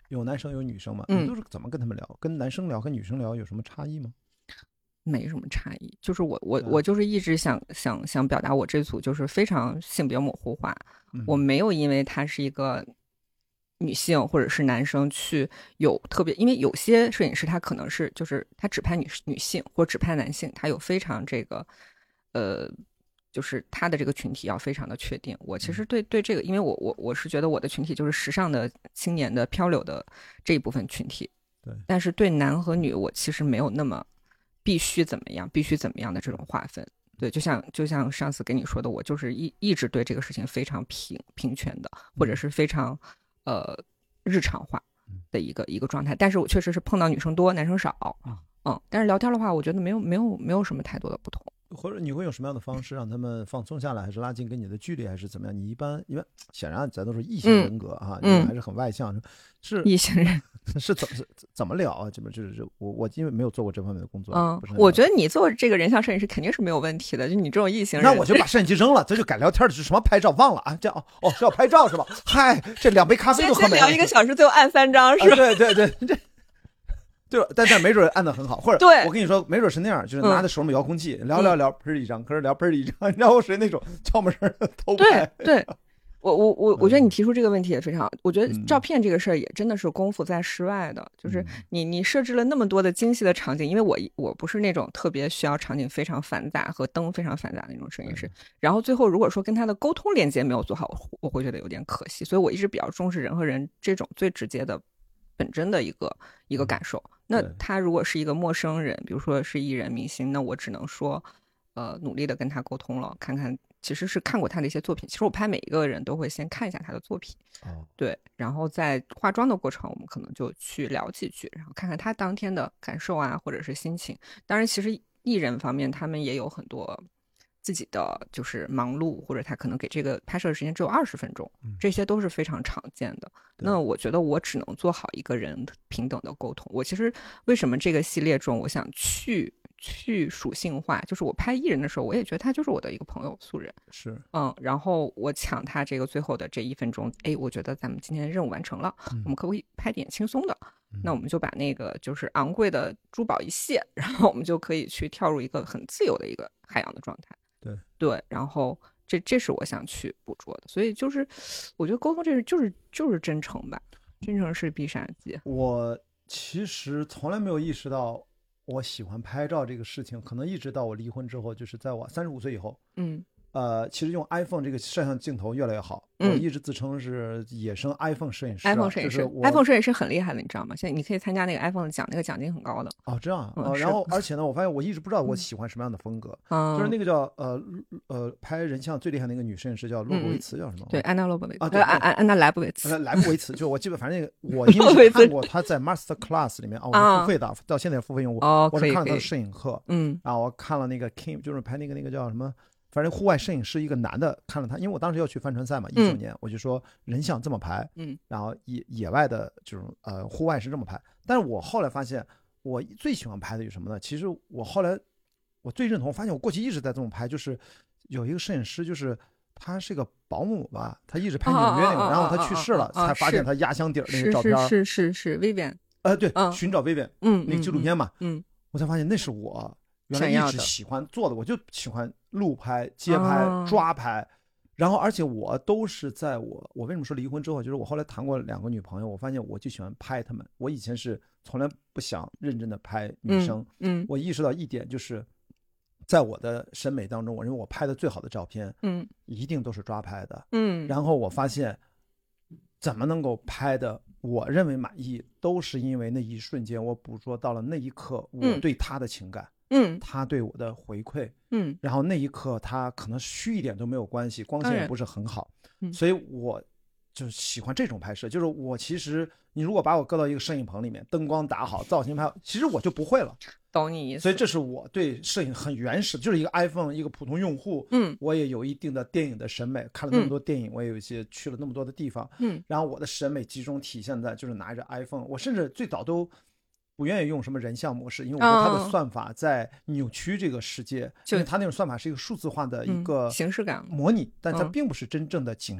有男生有女生嘛， 嗯你都是怎么跟他们聊？跟男生聊跟女生聊有什么差异吗？ 没什么差异，就是我我嗯我就是一直想想想表达我这组就是非常性别模糊化， 嗯我没有因为他是一个女性或者是男生去有特别，因为有些摄影师他可能是就是他只拍女女性或者只拍男性，他有非常这个呃。就是他的这个群体要非常的确定。我其实对对这个，因为我我我是觉得我的群体就是时尚的青年的漂流的这一部分群体， 对。 但是对男和女，我其实没有那么必须怎么样，必须怎么样的这种划分。对，就像就像上次跟你说的，我就是一一直对这个事情非常平平权的，或者是非常呃日常化的一个一个状态。但是我确实是碰到女生多，男生少，嗯，但是聊天的话，我觉得没有没有没有什么太多的不同。 或者你会用什么样的方式让他们放松下来，还是拉近跟你的距离，还是怎么样？你一般因为显然咱都是异性人格哈， 嗯， 你还是很外向，是异性人是怎么怎么聊啊？这边就是我我因为没有做过这方面的工作， 嗯，我觉得你做这个人像摄影师肯定是没有问题的，就你这种异性人， 那我就把摄影机扔了，这就改聊天的，是什么拍照忘了啊？这样哦是要拍照是吧？嗨，这两杯咖啡都喝没了， 聊一个小时，最后按三张是吧？ 啊、对对对，这。对，但但没准按得很好，或者对我跟你说，没准是那样，就是拿着手里遥控器、嗯、聊聊聊，喷一张，可是聊喷一张，然后谁那种悄没声的偷拍。 对对，我我我我觉得你提出这个问题也非常好。我觉得照片这个事儿也真的是功夫在室外的，嗯、就是你你设置了那么多的精细的场景，因为我我不是那种特别需要场景非常繁杂和灯非常繁杂的那种摄影师，然后最后如果说跟他的沟通连接没有做好，我我会觉得有点可惜，所以我一直比较重视人和人这种最直接的本真的一个一个感受。那他如果是一个陌生人，比如说是艺人明星，那我只能说呃努力的跟他沟通了，看看其实是看过他的一些作品，其实我拍每一个人都会先看一下他的作品， 哦， 对，然后在化妆的过程我们可能就去聊几句，然后看看他当天的感受啊或者是心情。当然其实艺人方面他们也有很多自己的就是忙碌，或者他可能给这个拍摄的时间只有二十分钟，这些都是非常常见的。那我觉得我只能做好一个人平等的沟通。我其实为什么这个系列中我想去去属性化，就是我拍艺人的时候，我也觉得他就是我的一个朋友素人， 是嗯，然后我抢他这个最后的这一分钟，哎，我觉得咱们今天的任务完成了，嗯、我们可不可以拍点轻松的？嗯、那我们就把那个就是昂贵的珠宝一卸，然后我们就可以去跳入一个很自由的一个海洋的状态。 对对，然后这这是我想去捕捉的，所以就是我觉得沟通这是就是就是真诚吧，真诚是必杀技。 我其实从来没有意识到我喜欢拍照这个事情，可能一直到我离婚之后，就是在我三十五岁以后， 嗯。 呃，其实用 iPhone 这个摄像镜头越来越好， 嗯、 我一直自称是野生 iPhone 摄影师、 啊。iPhone 摄影师 ，iPhone 摄影师很厉害的，你知道吗？现在你可以参加那个 iPhone 的奖，那个奖金很高的。 哦，这样啊。 嗯呃、然后，而且呢，我发现我一直不知道我喜欢什么样的风格， 嗯、 就是那个叫呃呃拍人像最厉害的那个女摄影师叫洛布维茨，叫什么？ 对，安娜洛布维茨啊，对， 安安安娜莱布维茨， 莱布维茨，就我记得，反正那个我因为是看过她在 Master Class 里面，哦，我是付费的，到现在付费用户， 哦， 我是看了她的摄影课， 嗯， 然后我看了那个 Kim， 就是拍那个那个叫什么？反正户外摄影师一个男的，看了他，因为我当时要去帆船赛嘛，一九年、嗯、我就说人像这么拍， 嗯， 然后野野外的这种呃户外是这么拍。但是我后来发现，我最喜欢拍的有什么呢？其实我后来我最认同，发现我过去一直在这么拍，就是有一个摄影师，就是他是个保姆吧，他一直拍纽约那个， 哦、 然后他去世了， 哦、 才发现他压箱底那个照片， 是是是是 Vivian， 呃对， 嗯、 寻找 Vivian， 嗯， 那个纪录片嘛， 嗯， 我才发现那是我。原来一直喜欢做的，我就喜欢路拍、街拍、 哦、 抓拍，然后而且我都是在我我为什么说离婚之后，就是我后来谈过两个女朋友，我发现我就喜欢拍她们。我以前是从来不想认真的拍女生， 嗯，嗯我意识到一点就是，在我的审美当中，我认为我拍的最好的照片， 嗯， 一定都是抓拍的， 嗯， 然后我发现，怎么能够拍的我认为满意，都是因为那一瞬间我捕捉到了那一刻我对他的情感。 嗯嗯， 他对我的回馈， 嗯， 然后那一刻他可能虚一点都没有关系，光线也不是很好， 嗯， 所以我就喜欢这种拍摄。就是我其实你如果把我搁到一个摄影棚里面，灯光打好，造型拍好，其实我就不会了。 懂你意思。 所以这是我对摄影很原始，就是一个 iPhone 一个普通用户， 嗯，我也有一定的电影的审美，看了那么多电影，嗯、我也有一些去了那么多的地方， 嗯， 然后我的审美集中体现在就是拿着 iPhone， 我甚至最早都不愿意用什么人像模式，因为我觉得它的算法在扭曲这个世界，因为它那种算法是一个数字化的一个形式感模拟，但它并不是真正的景深。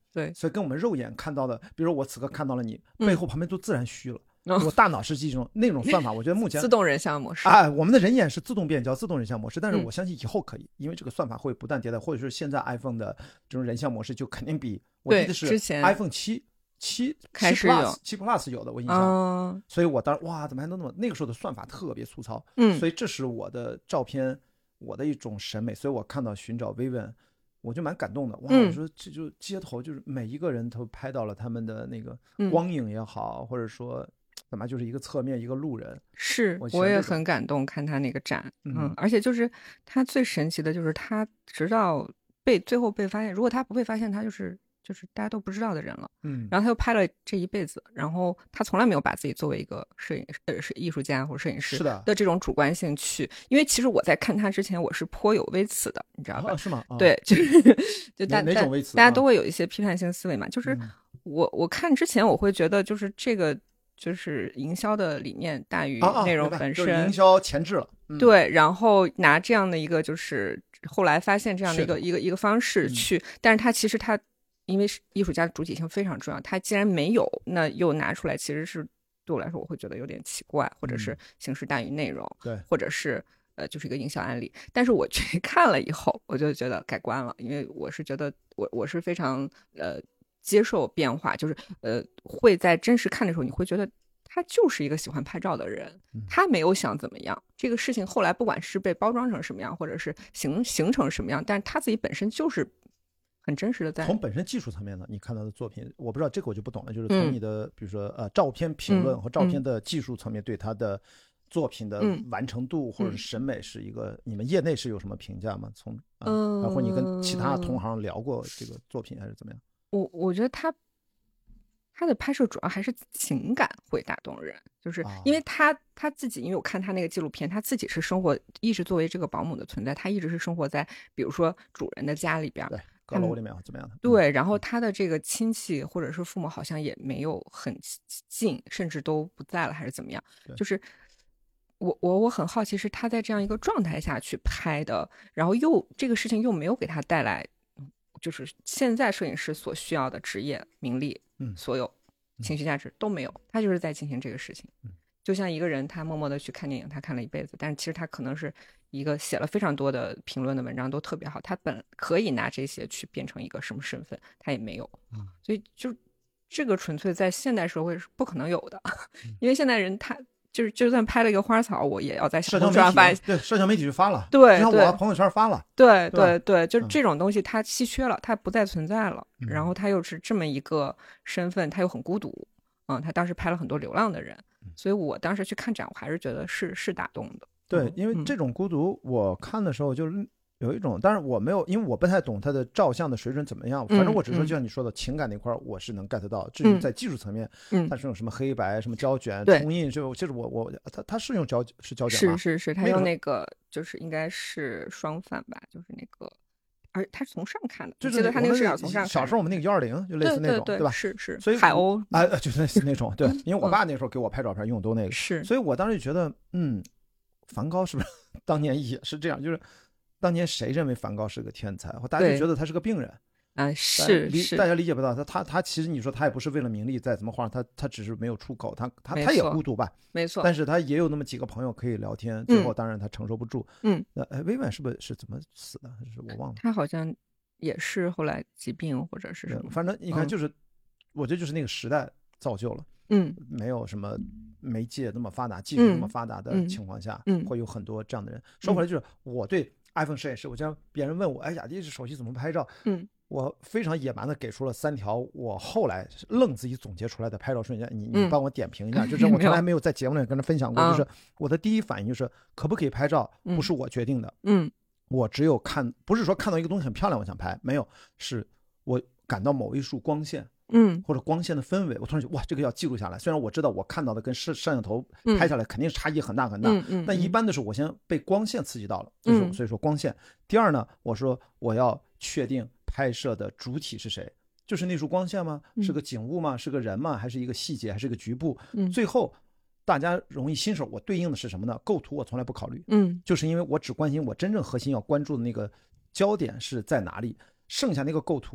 对， 所以跟我们肉眼看到的，比如说我此刻看到了你， 嗯、 背后旁边都自然虚了。我大脑是这种那种算法，我觉得目前自动人像模式啊，我们的人眼是自动变焦、自动人像模式，但是我相信以后可以，嗯、因为这个算法会不断迭代，或者是现在 iPhone 的这种人像模式就肯定比我记得是 iPhone 七七开始有七 Plus 有的，我印象，嗯、所以我当时哇，怎么还能那么那个时候的算法特别粗糙， 嗯， 所以这是我的照片，我的一种审美，所以我看到寻找 Vivian。我就蛮感动的，哇！ 嗯、 我说这就街头就是每一个人都拍到了他们的那个光影也好， 嗯、 或者说怎么就是一个侧面一个路人， 是 我, 我也很感动看他那个展，嗯，嗯而且就是他最神奇的就是他直到被最后被发现，如果他不被发现，他就是就是大家都不知道的人了， 嗯， 然后他又拍了这一辈子，然后他从来没有把自己作为一个摄影呃是艺术家或者摄影师的这种主观性去，因为其实我在看他之前我是颇有微词的，你知道吧？ 哦、是吗？哦、 对，就是就大哪种微词？ 大家都会有一些批判性思维嘛，就是我、嗯、我看之前我会觉得就是这个就是营销的理念大于内容本身， 啊啊就是营销前置了、 嗯，对，然后拿这样的一个就是后来发现这样的一个一个一个方式去，嗯、但是他其实他。因为艺术家的主体性非常重要，他既然没有，那又拿出来，其实是对我来说，我会觉得有点奇怪，或者是形式大于内容， 对、嗯， 或者是呃，就是一个营销案例。但是我去看了以后，我就觉得改观了，因为我是觉得我我是非常呃接受变化，就是呃会在真实看的时候，你会觉得他就是一个喜欢拍照的人，他没有想怎么样。这个事情后来不管是被包装成什么样，或者是形形成什么样，但是他自己本身就是。很真实的在从本身技术层面呢，你看到的作品，我不知道这个我就不懂了，就是从你的、嗯、比如说呃照片评论和照片的技术层面对他的作品的完成度或者是审美是一个，嗯、你们业内是有什么评价吗？从嗯、呃，包括你跟其他同行聊过这个作品还是怎么样？ 我我觉得他他的拍摄主要还是情感会打动人，就是因为他他自己，因为我看他那个纪录片，他自己是生活一直作为这个保姆的存在，他一直是生活在比如说主人的家里边。 对。阁楼里面怎么样的？ 对，然后他的这个亲戚或者是父母好像也没有很近，甚至都不在了，还是怎么样？就是我我我很好奇，是他在这样一个状态下去拍的，然后又这个事情又没有给他带来，就是现在摄影师所需要的职业名利， 嗯， 所有情绪价值都没有，他就是在进行这个事情。 嗯， 就像一个人他默默的去看电影，他看了一辈子，但是其实他可能是一个写了非常多的评论的文章都特别好，他本可以拿这些去变成一个什么身份，他也没有， 嗯， 所以就这个纯粹在现代社会是不可能有的，嗯、因为现代人他就是就算拍了一个花草，我也要在小红书上发， 对，社交媒体就发了， 对， 就像我朋友圈发了， 对对 对, 对，就是这种东西它稀缺了，它不再存在了， 嗯、 然后他又是这么一个身份，他又很孤独，嗯，他当时拍了很多流浪的人。所以我当时去看展，我还是觉得是是打动的。 对，因为这种孤独，我看的时候就是有一种，但是我没有，因为我不太懂他的照相的水准怎么样。反正我只是说，就像你说的，情感那块我是能 get 到。至于在技术层面， 嗯， 它是用什么黑白、什么胶卷、冲印，就其实我我他他是用胶是胶卷吗？ 是是是，他用那个就是应该是双反吧，就是那个。而他是从上看的， 就是记得他那个视角从上看。 小时候我们那个幺二零就类似那种， 对对吧？ 是是， 所以海鸥啊，就是类似那种。对，因为我爸那时候给我拍照片用都那个， 是。 所以我当时就觉得，嗯，梵高是不是当年也是这样？就是当年谁认为梵高是个天才，或大家就觉得他是个病人啊？是是， 大家理解不到他，他他其实你说他也不是为了名利，再怎么画，他他只是没有出口，他他他也孤独吧？ 没错。 但是他也有那么几个朋友可以聊天，最后当然他承受不住。 嗯， 那哎，薇薇是不是是怎么死的？是我忘了。 他好像。也是后来疾病或者是什么， 反正你看，就是、嗯、我觉得就是那个时代造就了， 嗯， 没有什么媒介那么发达，技术那么发达的情况下， 嗯， 会有很多这样的人。嗯、说回来，就是我对 iPhone 摄影师，我经常别人问我，哎，雅迪这手机怎么拍照？ 嗯， 我非常野蛮的给出了三条我后来愣自己总结出来的拍照瞬间，你你帮我点评一下，嗯、就是我从来没有在节目里跟他分享过，就是我的第一反应就是可不可以拍照，不是我决定的， 嗯。 我只有看，不是说看到一个东西很漂亮我想拍，没有，是我感到某一束光线， 嗯， 或者光线的氛围，我突然觉得哇，这个要记录下来。虽然我知道我看到的跟摄摄像头拍下来肯定是差异很大很大， 嗯嗯， 但一般的是我先被光线刺激到了，就是、 嗯、 所以说光线。第二呢，我说我要确定拍摄的主体是谁，就是那束光线吗？是个景物吗？是个人吗？还是一个细节？还是一个局部？ 嗯， 最后。大家容易新手，我对应的是什么呢？构图我从来不考虑， 嗯， 就是因为我只关心我真正核心要关注的那个焦点是在哪里，剩下那个构图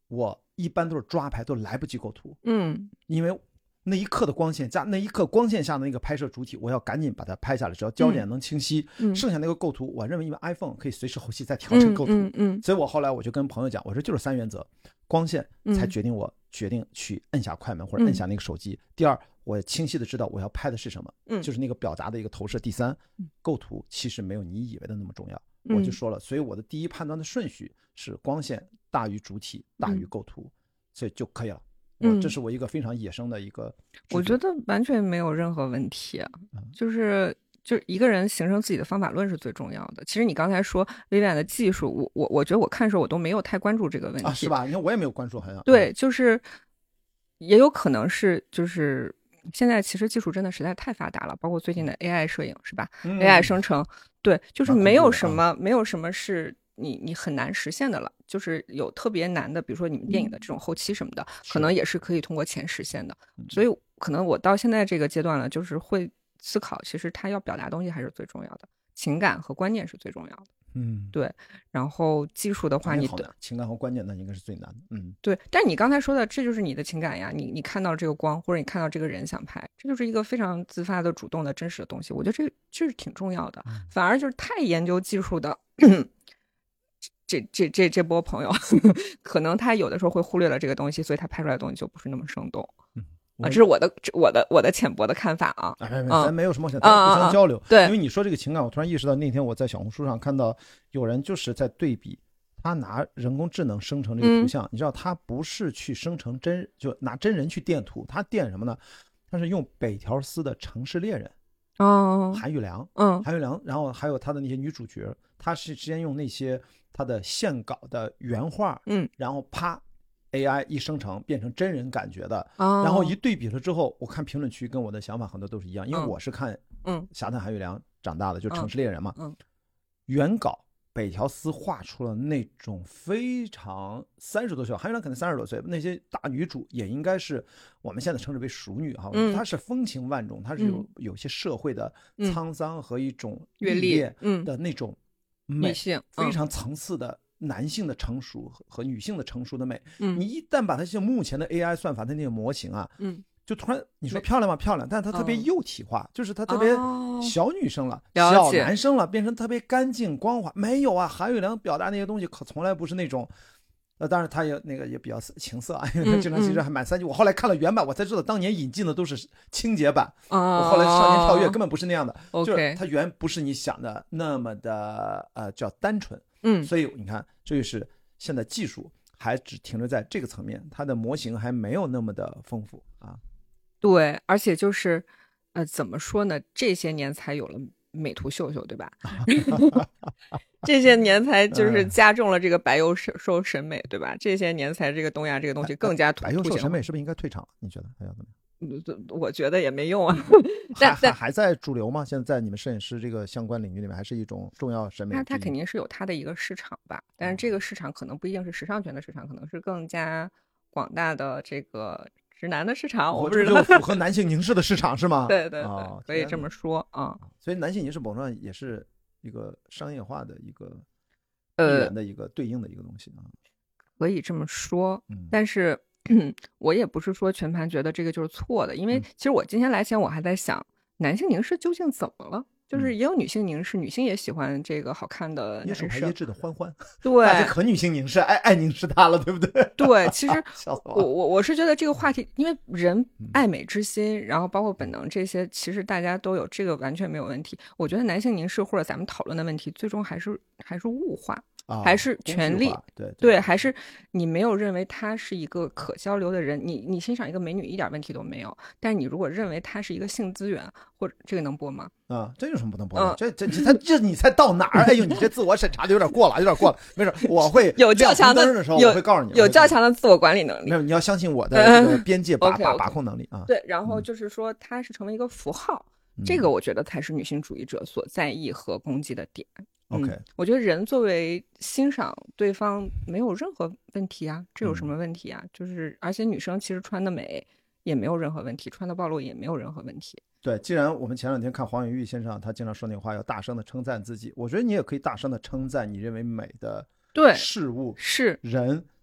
我一般都是抓拍，都来不及构图， 嗯， 因为那一刻的光线加那一刻光线下的那个拍摄主体，我要赶紧把它拍下来，只要焦点能清晰， 嗯、 剩下那个构图，我认为因为 iPhone 可以随时后期再调整构图， 嗯嗯嗯、 所以我后来我就跟朋友讲，我说就是三原则，光线才决定我决定去摁下快门或者摁下那个手机。嗯、第二，我清晰的知道我要拍的是什么，嗯、就是那个表达的一个投射。第三，构图其实没有你以为的那么重要，嗯、我就说了，所以我的第一判断的顺序是光线大于主体大于构图，嗯、所以就可以了。嗯，这是我一个非常野生的一个， 我觉得完全没有任何问题，啊，嗯、就是就是一个人形成自己的方法论是最重要的。其实你刚才说微软的技术，我我我觉得我看的时候我都没有太关注这个问题， 啊，是吧？你看我也没有关注，好像对，就是也有可能是就是现在其实技术真的实在太发达了，包括最近的 A I 摄影是吧、嗯、？A I 生成，对，就是没有什么、啊、没有什么是。你你很难实现的了，就是有特别难的，比如说你们电影的这种后期什么的，嗯、可能也是可以通过钱实现的。所以可能我到现在这个阶段了，就是会思考，其实他要表达的东西还是最重要的，情感和观念是最重要的。 嗯， 对。然后技术的话，你的情感和观念那应该是最难的。嗯， 对。但你刚才说的，这就是你的情感呀，你你看到这个光，或者你看到这个人想拍，这就是一个非常自发的、主动的、真实的东西。我觉得这这是挺重要的。嗯、反而就是太研究技术的。这这这这波朋友，可能他有的时候会忽略了这个东西，所以他拍出来的东西就不是那么生动。嗯，啊，这是我的我的我的浅薄的看法啊。 啊，没没，咱没有什么想，咱互相交流。 对， 因为你说这个情感，我突然意识到那天我在小红书上看到有人就是在对比，他拿人工智能生成这个图像，嗯、你知道他不是去生成真，就拿真人去电图，他电什么呢？他是用北条司的《城市猎人》。 哦， 韩玉良， 嗯， 韩玉良，然后还有他的那些女主角，他是直接用那些他的线稿的原画， 嗯， 然后啪 A I 一生成变成真人感觉的， 哦， 然后一对比了之后，我看评论区跟我的想法很多都是一样，因为我是看嗯侠探韩玉良长大的，就城市猎人嘛， 嗯， 原稿北条司画出了那种非常三十多岁，韩玉良可能三十多岁，那些大女主也应该是我们现在称之为熟女哈， 嗯、 她是风情万种，她是有、嗯、有些社会的沧桑和一种阅历的那种美， 嗯、 非常层次的男性的成熟和女性的成熟的美。 嗯、 你一旦把它像目前的 A I 算法的那些模型啊， 嗯。 就突然你说漂亮吗？漂亮，但是它特别幼体化，哦、就是它特别小女生了， 了小男生了，变成特别干净光滑。没有啊，韩玉良表达那些东西可从来不是那种，呃，当然他也那个也比较情色啊，因为他经常其实还蛮三级。嗯嗯、我后来看了原版，我才知道当年引进的都是情节版。 哦、 我后来少年跳跃根本不是那样的， 哦、 就是它原不是你想的那么的呃叫单纯。 嗯， 所以你看，这就是现在技术还只停留在这个层面，它的模型还没有那么的丰富啊。 对，而且就是，呃，怎么说呢？这些年才有了美图秀秀，对吧？这些年才就是加重了这个白幼瘦审美，对吧？这些年才这个东亚这个东西更加突白幼瘦审美是不是应该退场了？你觉得还要怎么样？我觉得也没用啊。 但还还在主流吗？现在在你们摄影师这个相关领域里面，还是一种重要审美？ 它它肯定是有它的一个市场吧，但是这个市场可能不一定是时尚圈的市场，可能是更加广大的这个。直男的市场，我不知道， 就符合男性凝视的市场是吗？ 对对对， 哦、 可以这么说啊、 嗯。所以男性凝视某种上也是一个商业化的一个必然的一个对应的一个东西啊、呃。 可以这么说， 嗯、 但是、嗯、我也不是说全盘觉得这个就是错的，因为其实我今天来前我还在想，男性凝视究竟怎么了？就是也有女性凝视，女性也喜欢这个好看的男生。 也是排制的欢欢， 对， 大家可女性凝视，爱爱凝视他了，对不对？ 对，其实我我我是觉得这个话题，因为人爱美之心，然后包括本能这些，其实大家都有，这个完全没有问题。我觉得男性凝视或者咱们讨论的问题，最终还是还是物化。 哦、 还是权利， 对 对, 对，还是你没有认为他是一个可交流的人，你你欣赏一个美女一点问题都没有，但是你如果认为他是一个性资源，或者这个能播吗？ 啊，这有什么不能播的？嗯、这这你才这你才到哪儿？哎呦，你这自我审查的有点过了，有点过了。没事，我会有较强的的时候我会告诉你， 有较强的自我管理能力。 没有，你要相信我的这个边界把、 嗯、 把把控能力啊。 对，然后就是说，它是成为一个符号，嗯、这个我觉得才是女性主义者所在意和攻击的点。 OK， 嗯、我觉得人作为欣赏对方没有任何问题啊，这有什么问题啊？嗯、就是而且女生其实穿的美也没有任何问题，穿的暴露也没有任何问题。 对，既然我们前两天看黄永玉先生，他经常说那话，要大声的称赞自己，我觉得你也可以大声的称赞你认为美的对事物是人。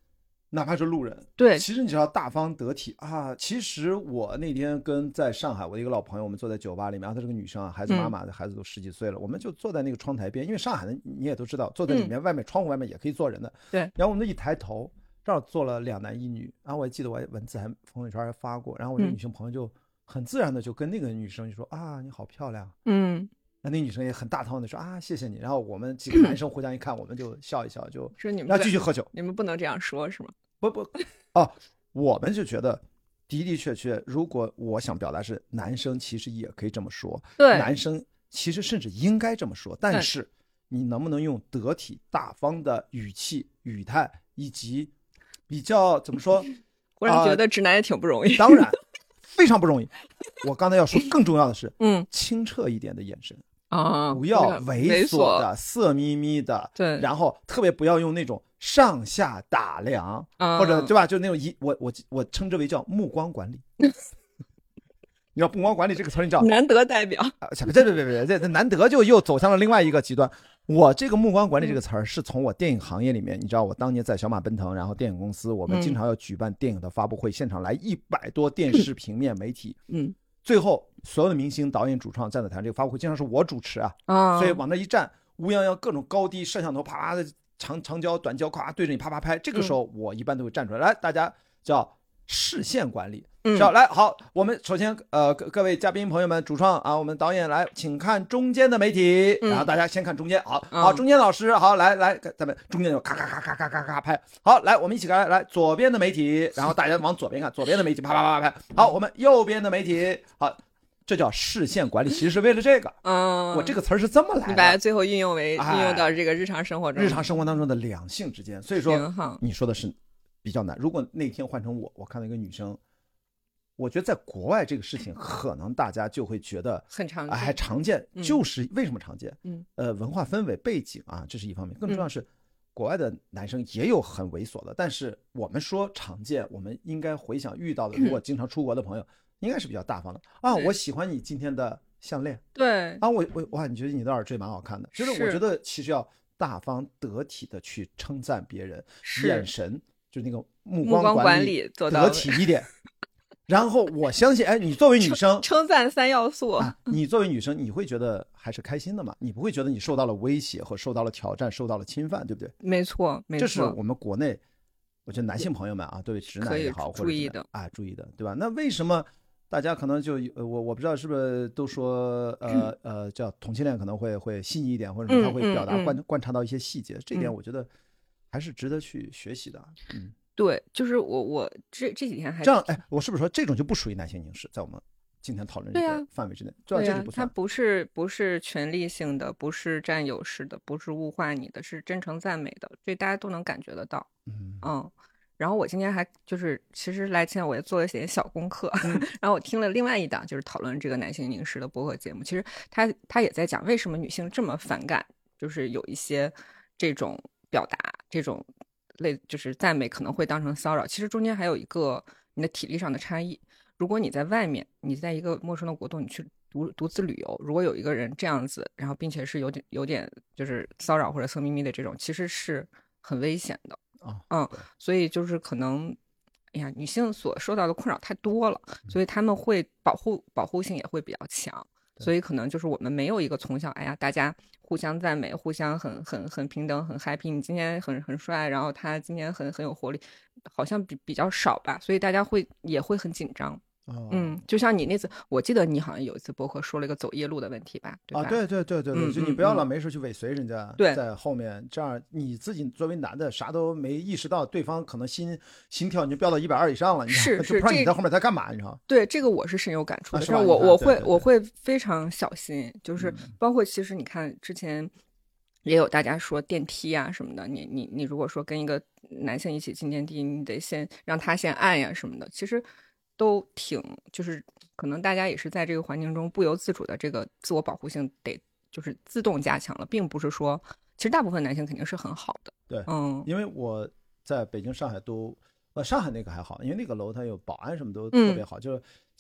哪怕是路人， 对， 其实你只要大方得体啊。其实我那天跟在上海我的一个老朋友，我们坐在酒吧里面，啊，她是个女生啊，孩子妈妈的，孩子都十几岁了，嗯，我们就坐在那个窗台边，因为上海的你也都知道，坐在里面，嗯，外面窗户外面也可以坐人的。 对。 然后我们一抬头，正好坐了两男一女，然后我还记得我文字还朋友圈还发过，然后我这女性朋友就很自然的就跟那个女生就说，嗯，啊，你好漂亮。 嗯。 那那女生也很大方的说啊，谢谢你。然后我们几个男生互相一看，我们就笑一笑，就说你们要继续喝酒。 你们不能这样说，是吗？ 不不，哦，我们就觉得的的确确，如果我想表达是男生其实也可以这么说， 对， 男生其实甚至应该这么说，但是你能不能用得体大方的语气语态，以及比较怎么说， 忽然觉得直男也挺不容易， 呃，当然非常不容易。我刚才要说更重要的是， 嗯， 清澈一点的眼神啊， 不要猥琐的色眯眯的，对，然后特别不要用那种上下打量， 啊， 或者对吧？就那种一我我我称之为叫目光管理。你知道目光管理这个词，你知道？ 难得代表啊，别别别别，这这难得就又走向了另外一个极端。我这个目光管理这个词儿是从我电影行业里面，你知道，我当年在小马奔腾，然后电影公司，我们经常要举办电影的发布会，现场来一百多电视平面媒体，嗯。最后所有的明星导演主创站在台上，这个发布会经常是我主持啊，啊，所以往那一站，乌泱泱各种高低摄像头啪啪的长长焦短焦咵对着你啪啪拍，这个时候我一般都会站出来，来大家叫视线管理，嗯，来好，我们首先呃各位嘉宾朋友们主创啊，我们导演来请看中间的媒体，然后大家先看中间，好好中间老师好来来咱们中间就咔咔咔咔咔咔咔拍，好来我们一起来来左边的媒体，然后大家往左边看，左边的媒体啪啪啪啪拍，好我们右边的媒体好。这叫视线管理，其实是为了这个。嗯，我这个词儿是这么来的。 你把它最后运用为、哎、运用到这个日常生活中， 日常生活当中的两性之间。所以说，你说的是比较难。如果那天换成我，我看到一个女生，我觉得在国外这个事情可能大家就会觉得很常见， 还、哎、常见，就是为什么常见？嗯，呃，文化氛围背景啊，这是一方面。更重要是，国外的男生也有很猥琐的，但是我们说常见，我们应该回想遇到的，如果经常出国的朋友。应该是比较大方的啊！我喜欢你今天的项链， 对啊，我我哇，你觉得你的耳坠蛮好看的，就是我觉得其实要大方得体的去称赞别人，眼神就那个目光管理做到得体一点。然后我相信，哎，你作为女生， 称赞三要素、 啊，你作为女生，你会觉得还是开心的嘛？你不会觉得你受到了威胁和受到了挑战，受到了侵犯，对不对？ 没错，没错， 这是我们国内，我觉得男性朋友们啊，对直男也好， 注意的啊，注意的，对吧？那为什么？大家可能就我我不知道是不是都说呃呃叫同性恋可能会会细腻一点，或者说他会表达观、嗯嗯、观察到一些细节，这点我觉得还是值得去学习的。嗯， 对，就是我我这这几天还这样哎，我是不是说这种就不属于男性凝视，在我们今天讨论这个范围之内？ 对呀、啊，这不它不是不是权力性的，不是占有式的，不是物化你的，是真诚赞美的，这大家都能感觉得到。嗯嗯。然后我今天还就是其实来前我也做了一些小功课、嗯、然后我听了另外一档就是讨论这个男性凝视的播客节目，其实他他也在讲为什么女性这么反感就是有一些这种表达这种类就是赞美可能会当成骚扰，其实中间还有一个你的体力上的差异。如果你在外面你在一个陌生的国度你去独独自旅游，如果有一个人这样子然后并且是有点有点就是骚扰或者色眯眯的这种，其实是很危险的。嗯，所以就是可能，哎呀，女性所受到的困扰太多了，所以他们会保护保护性也会比较强，所以可能就是我们没有一个从小，哎呀，大家互相赞美，互相很很很平等，很 happy， 你今天很很帅，然后他今天很很有活力，好像比比较少吧，所以大家会也会很紧张。哦、嗯，就像你那次，我记得你好像有一次播客说了一个走夜路的问题吧？对吧？ 啊，对对对对对，嗯、就你不要老没事去尾随人家， 对、嗯， 在后面，这样你自己作为男的啥都没意识到，对方可能心心跳你就飙到一百二以上了，你是就不知道你在后面在干嘛，你知道？ 对，这个我是深有感触的， 啊、 我我会对对对我会非常小心，就是包括其实你看之前。也有大家说电梯啊什么的，你你你如果说跟一个男性一起进电梯，你得先让他先按呀什么的，其实都挺就是可能大家也是在这个环境中不由自主的这个自我保护性得就是自动加强了，并不是说其实大部分男性肯定是很好的。 对，嗯，因为我在北京、上海都呃上海那个还好，因为那个楼它有保安什么都特别好，嗯、就是像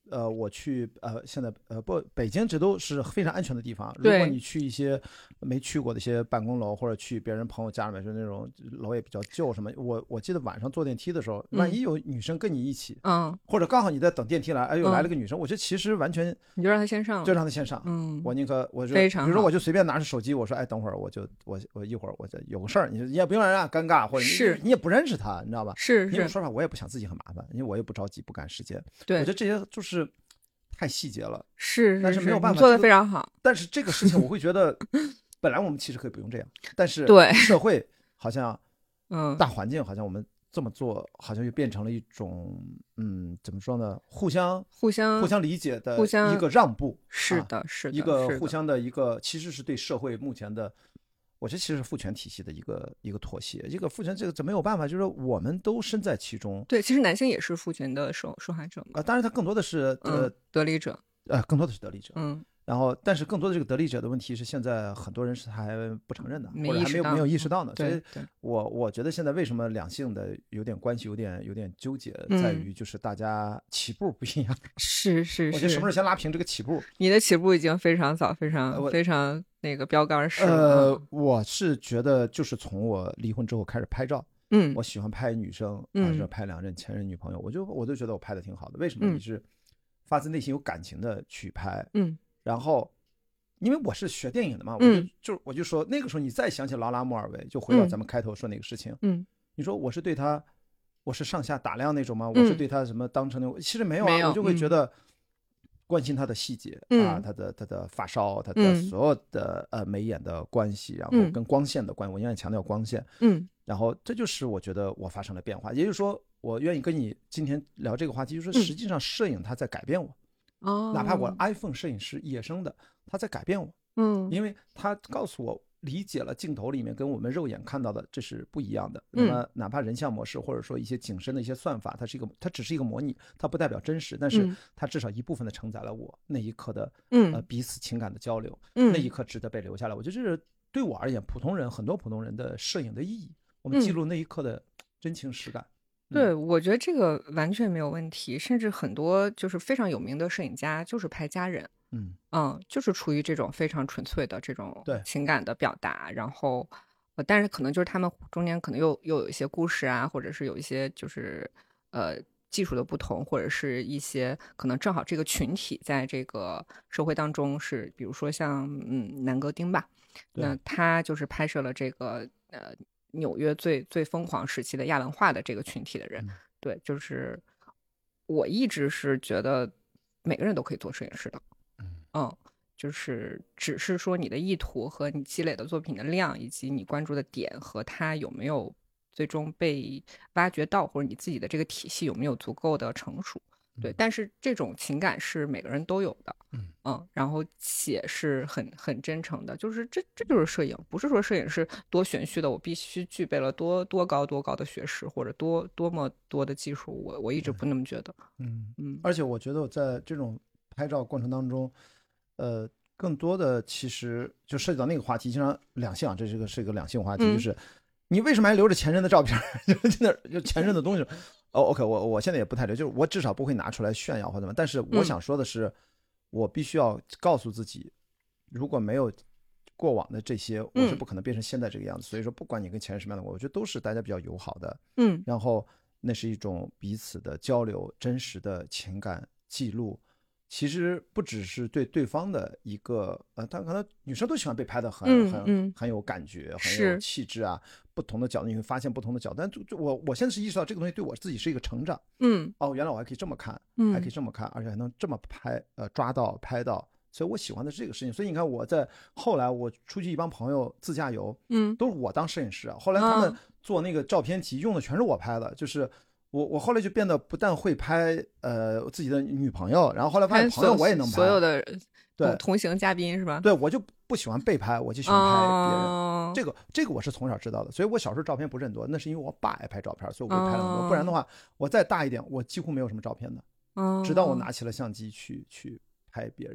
呃，我去呃，现在呃不，北京这都是非常安全的地方。如果你去一些没去过的一些办公楼，或者去别人朋友家里面，就那种楼也比较旧什么，我我记得晚上坐电梯的时候，万一有女生跟你一起， 嗯， 或者刚好你在等电梯来，哎呦来了个女生，嗯、我觉得其实完全你就让她先上， 就让她先上。 嗯， 我宁可我就非常， 比如说我就随便拿着手机，我说哎，等会儿我就我我一会儿我这有个事儿，你你也不用让人家尴尬，或者是你也不认识他，你知道吧？ 是是， 因为说实话我也不想自己很麻烦，因为我也不着急，不赶时间。 对， 我觉得这些就是太细节了， 是， 但是没有办法， 做的非常好。 但是这个事情我会觉得，本来我们其实可以不用这样，但是对社会好像， 嗯， 大环境好像我们这么做，好像就变成了一种，嗯，怎么说呢？互相互相互相理解的互相一个让步， 是的，啊、是的， 一个互相的一个，其实是对社会目前的。我觉得其实是父权体系的一个一个妥协，一个父权这个这没有办法，就是我们都身在其中。 对，其实男性也是父权的受受害者嘛。 啊、呃，当然他更多的是呃、 嗯、得利者， 呃，更多的是得利者。 嗯， 然后但是更多的这个得利者的问题是现在很多人是还不承认的，或者还没有没有意识到呢。所以我我觉得现在为什么两性的有点关系有点有点纠结，在于就是大家起步不一样。 是是是， 我觉得什么时候先拉平这个起步？ 你的起步已经非常早，非常、呃、非常那个标杆式了。 呃，我是觉得就是从我离婚之后开始拍照， 嗯， 我喜欢拍女生， 嗯， 还是拍两任前任女朋友，我就我就觉得我拍的挺好的。为什么？你是发自内心有感情的去拍， 嗯， 然后因为我是学电影的嘛，我就就我就说那个时候你再想起劳拉·莫尔维，就回到咱们开头说那个事情， 嗯， 你说我是对他，我是上下打量那种吗？我是对他什么当成那种？其实没有啊， 没有， 我就会觉得。关心他的细节、 嗯、 啊，他的他的发梢，他的所有的、嗯、呃眉眼的关系，然后跟光线的关系，我永远强调光线。 嗯， 然后这就是我觉得我发生了变化，也就是说，我愿意跟你今天聊这个话题，就是说实际上摄影它在改变我。 哦、嗯， 哪怕我 iPhone 摄影师野生的，它在改变我。 嗯， 因为它告诉我。理解了镜头里面跟我们肉眼看到的这是不一样的。那么哪怕人像模式或者说一些景深的一些算法，它是一个它只是一个模拟，它不代表真实，但是它至少一部分的承载了我那一刻的呃彼此情感的交流，那一刻值得被留下来。我觉得这是对我而言，普通人很多普通人的摄影的意义，我们记录那一刻的真情实感。 对，我觉得这个完全没有问题，甚至很多就是非常有名的摄影家就是拍家人。 嗯嗯，就是出于这种非常纯粹的这种情感的表达，然后，呃，但是可能就是他们中间可能又又有一些故事啊，或者是有一些就是呃技术的不同，或者是一些可能正好这个群体在这个社会当中是，比如说像嗯南戈丁吧，那他就是拍摄了这个呃纽约最最疯狂时期的亚文化的这个群体的人， 嗯、 对，就是我一直是觉得每个人都可以做摄影师的。嗯，就是只是说你的意图和你积累的作品的量，以及你关注的点和它有没有最终被挖掘到，或者你自己的这个体系有没有足够的成熟。对，但是这种情感是每个人都有的。 嗯嗯，然后且是很很真诚的，就是这这就是摄影，不是说摄影是多玄虚的，我必须具备了多多高多高的学识或者多多么多的技术，我我一直不那么觉得。 嗯嗯， 而且我觉得我在这种拍照过程当中。呃，更多的其实就涉及到那个话题，经常两性啊，这是个是一个两性话题， 嗯、 就是你为什么还留着前任的照片？就就前任的东西。哦 ，OK， 我我现在也不太留，就是我至少不会拿出来炫耀或者什么。但是我想说的是，嗯、我必须要告诉自己，如果没有过往的这些，我是不可能变成现在这个样子。嗯、所以说，不管你跟前任什么样的，我觉得都是大家比较友好的。 嗯， 然后那是一种彼此的交流，真实的情感记录。其实不只是对对方的一个呃，但可能女生都喜欢被拍的很、 嗯、 很、 嗯、 很有感觉，很有气质啊。不同的角度你会发现不同的角度，但就就我我现在是意识到这个东西对我自己是一个成长。 嗯， 哦，原来我还可以这么看， 嗯， 还可以这么看，而且还能这么拍，呃，抓到拍到。所以我喜欢的是这个事情。所以你看我在后来我出去一帮朋友自驾游， 嗯， 都是我当摄影师啊。后来他们做那个照片集用的全是我拍的，就是我我后来就变得不但会拍呃自己的女朋友，然后后来发现朋友我也能拍， 所有的对同行嘉宾是吧？ 对，我就不喜欢被拍，我就喜欢拍别人。 哦、 这个这个我是从小知道的，所以我小时候照片不是很多，那是因为我爸爱拍照片，所以我会拍了很多。哦、不然的话，我再大一点，我几乎没有什么照片的。 哦、 直到我拿起了相机去去拍别人。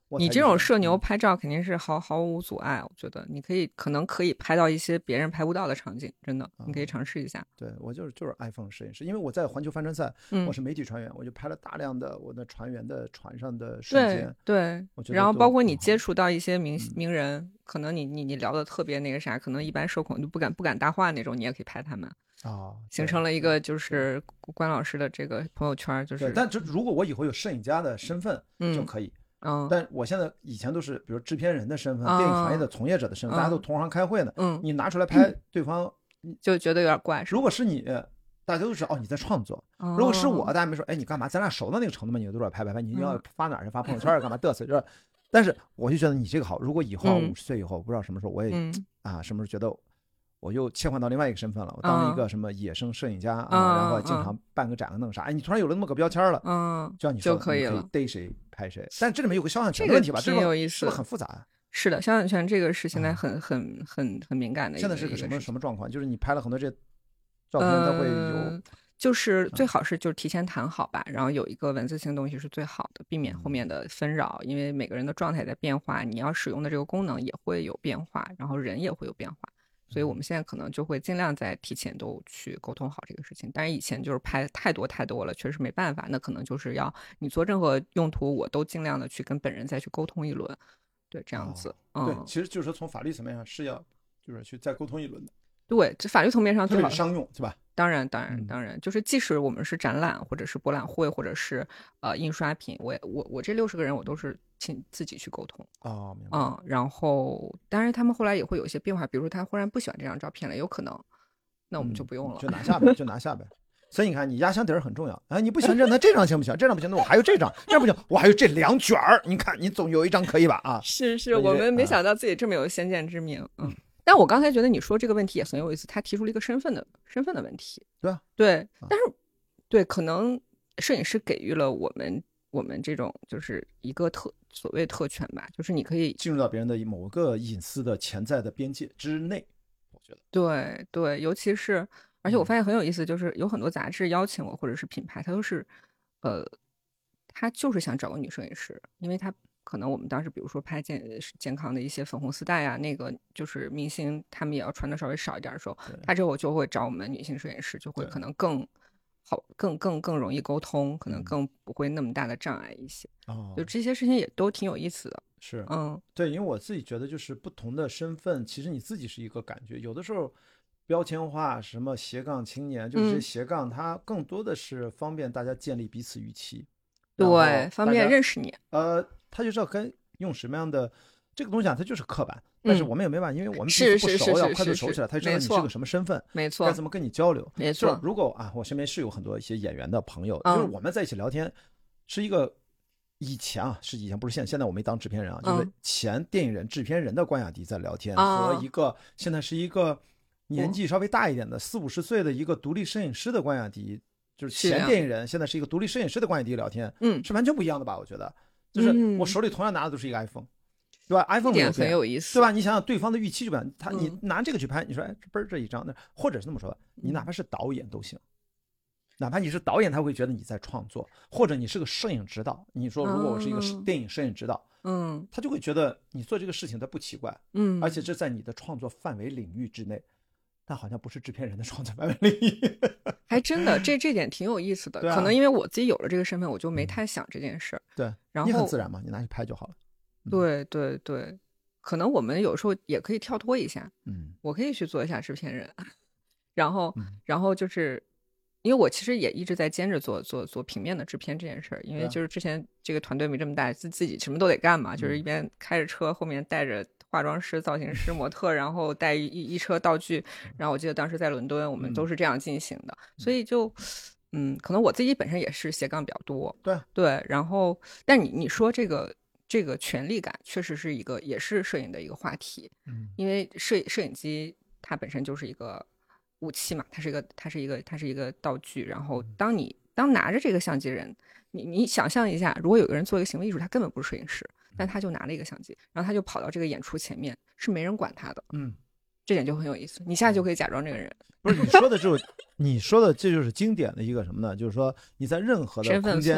你这种社牛拍照肯定是毫毫无阻碍，我觉得你可以可能可以拍到一些别人拍不到的场景，真的，你可以尝试一下。 嗯、对我就是就是 iPhone 摄影师，因为我在环球帆船赛、嗯，我是媒体船员，我就拍了大量的我的船员的船上的瞬间。 对对，然后包括你接触到一些名、嗯、名人，可能你你你聊的特别那个啥，可能一般社恐就不敢不敢搭话那种，你也可以拍他们。 哦， 形成了一个就是关老师的这个朋友圈，就是。 但这如果我以后有摄影家的身份就可以。 嗯， 但我现在以前都是比如制片人的身份、嗯、电影行业的从业者的身份、嗯、大家都同行开会呢， 嗯， 你拿出来拍对方、 嗯、就觉得有点怪。 如果是你，大家都知道哦你在创作、哦、如果是我，大家没说哎你干嘛，咱俩熟到那个程度吗？你都说拍拍拍，你要发哪儿去发朋友圈干嘛嘚瑟，就是但是我就觉得你这个好，如果以后五十岁以后、嗯、不知道什么时候我也、嗯、啊什么时候觉得我又切换到另外一个身份了，我当一个什么野生摄影家、嗯、啊，然后经常办个展个弄啥，哎，你突然有了那么个标签了， 嗯， 就像你说就可以了， 你可以逮谁拍谁，但这里面有个肖像权的问题吧， 这个挺有意思， 是不是很复杂啊？ 是的，肖像权这个是现在很、嗯、很很很敏感的一个。 现在是个什么什么状况？就是你拍了很多这照片，它会有、 呃，就是最好是就是提前谈好吧，然后有一个文字性东西是最好的，避免后面的纷扰，因为每个人的状态在变化，你要使用的这个功能也会有变化，然后人也会有变化。所以我们现在可能就会尽量在提前都去沟通好这个事情，但是以前就是拍太多太多了，确实没办法，那可能就是要你做任何用途，我都尽量的去跟本人再去沟通一轮，对，这样子。 哦、对、嗯，其实就是说从法律层面上是要就是去再沟通一轮的。 对，这法律层面上最好商用是吧？ 当然，当然，当然，就是即使我们是展览，或者是博览会，或者是呃印刷品，我也我我这六十个人我都是请自己去沟通。 哦，明白。 嗯，然后当然他们后来也会有一些变化，比如说他忽然不喜欢这张照片了，有可能，那我们就不用了， 嗯、就拿下呗，就拿下呗。所以你看，你压箱底儿很重要。哎，你不喜欢这，那这张行不行？这张不行，那我还有这张，这张不行，我还有这两卷儿。你看，你总有一张可以吧？啊， 是是，我们没想到自己这么有先见之明。嗯。但我刚才觉得你说这个问题也很有意思，他提出了一个身份的身份的问题。 对啊， 对，但是对，可能摄影师给予了我们我们这种就是一个特所谓特权吧，就是你可以进入到别人的某个隐私的潜在的边界之内。我觉得对对，尤其是而且我发现很有意思，就是有很多杂志邀请我或者是品牌，他都是呃，他就是想找个女摄影师，因为他。可能我们当时比如说拍健健康的一些粉红丝带啊，那个就是明星他们也要穿的稍微少一点的时候，他之后就会找我们女性摄影师，就会可能更好更更更容易沟通，可能更不会那么大的障碍一些。 哦， 就这些事情也都挺有意思的。 是， 嗯， 对，因为我自己觉得就是不同的身份，其实你自己是一个感觉，有的时候标签化什么斜杠青年，就是这斜杠，它更多的是方便大家建立彼此预期， 对，方便认识你。 呃。他就知道该用什么样的这个东西啊，它就是刻板，但是我们也没办法，因为我们彼此不熟，要快速熟起来，他就知道你是个什么身份， 没错， 该怎么跟你交流， 没错。 就是如果啊，我身边是有很多一些演员的朋友，就是我们在一起聊天，是一个以前啊，是以前不是现在，现在我没当制片人啊，就是前电影人制片人的关雅迪在聊天，和一个现在是一个年纪稍微大一点的四五十岁的一个独立摄影师的关雅迪，就是前电影人，现在是一个独立摄影师的关雅迪聊天，嗯，是完全不一样的吧？我觉得。就是我手里同样拿的都是一个 iPhone，、嗯、对吧 ？iPhone 也很有意思， 对吧？你想想对方的预期就不一样，他你拿这个去拍，你说哎，嘣儿这一张，那或者是这么说吧，你哪怕是导演都行，哪怕你是导演，他会觉得你在创作，或者你是个摄影指导，你说如果我是一个电影摄影指导，嗯，他就会觉得你做这个事情他不奇怪，嗯，而且这在你的创作范围领域之内。但好像不是制片人的创作范围领域， 还真的，这这点挺有意思的、啊。可能因为我自己有了这个身份，我就没太想这件事儿、嗯。 对， 然后你很自然嘛，你拿去拍就好了。 嗯、对对对，可能我们有时候也可以跳脱一下， 嗯， 我可以去做一下制片人，然后、嗯、然后就是因为我其实也一直在兼着做做做平面的制片这件事儿，因为就是之前这个团队没这么大，自自己什么都得干嘛，嗯、就是一边开着车，后面带着。化妆师、造型师、模特，然后带一一车道具，然后我记得当时在伦敦，我们都是这样进行的，嗯、所以就，嗯，可能我自己本身也是斜杠比较多， 对对，然后，但你你说这个这个权力感，确实是一个也是摄影的一个话题， 嗯， 因为摄摄影机它本身就是一个武器嘛，它是一个它是一个它是一个道具，然后当你当拿着这个相机人，你你想象一下，如果有个人做一个行为艺术，他根本不是摄影师。但他就拿了一个相机，然后他就跑到这个演出前面，是没人管他的。 嗯， 这点就很有意思。你现在就可以假装这个人。 不是你说的，就是你说的，这就是经典的一个什么呢？就是说你在任何的空间，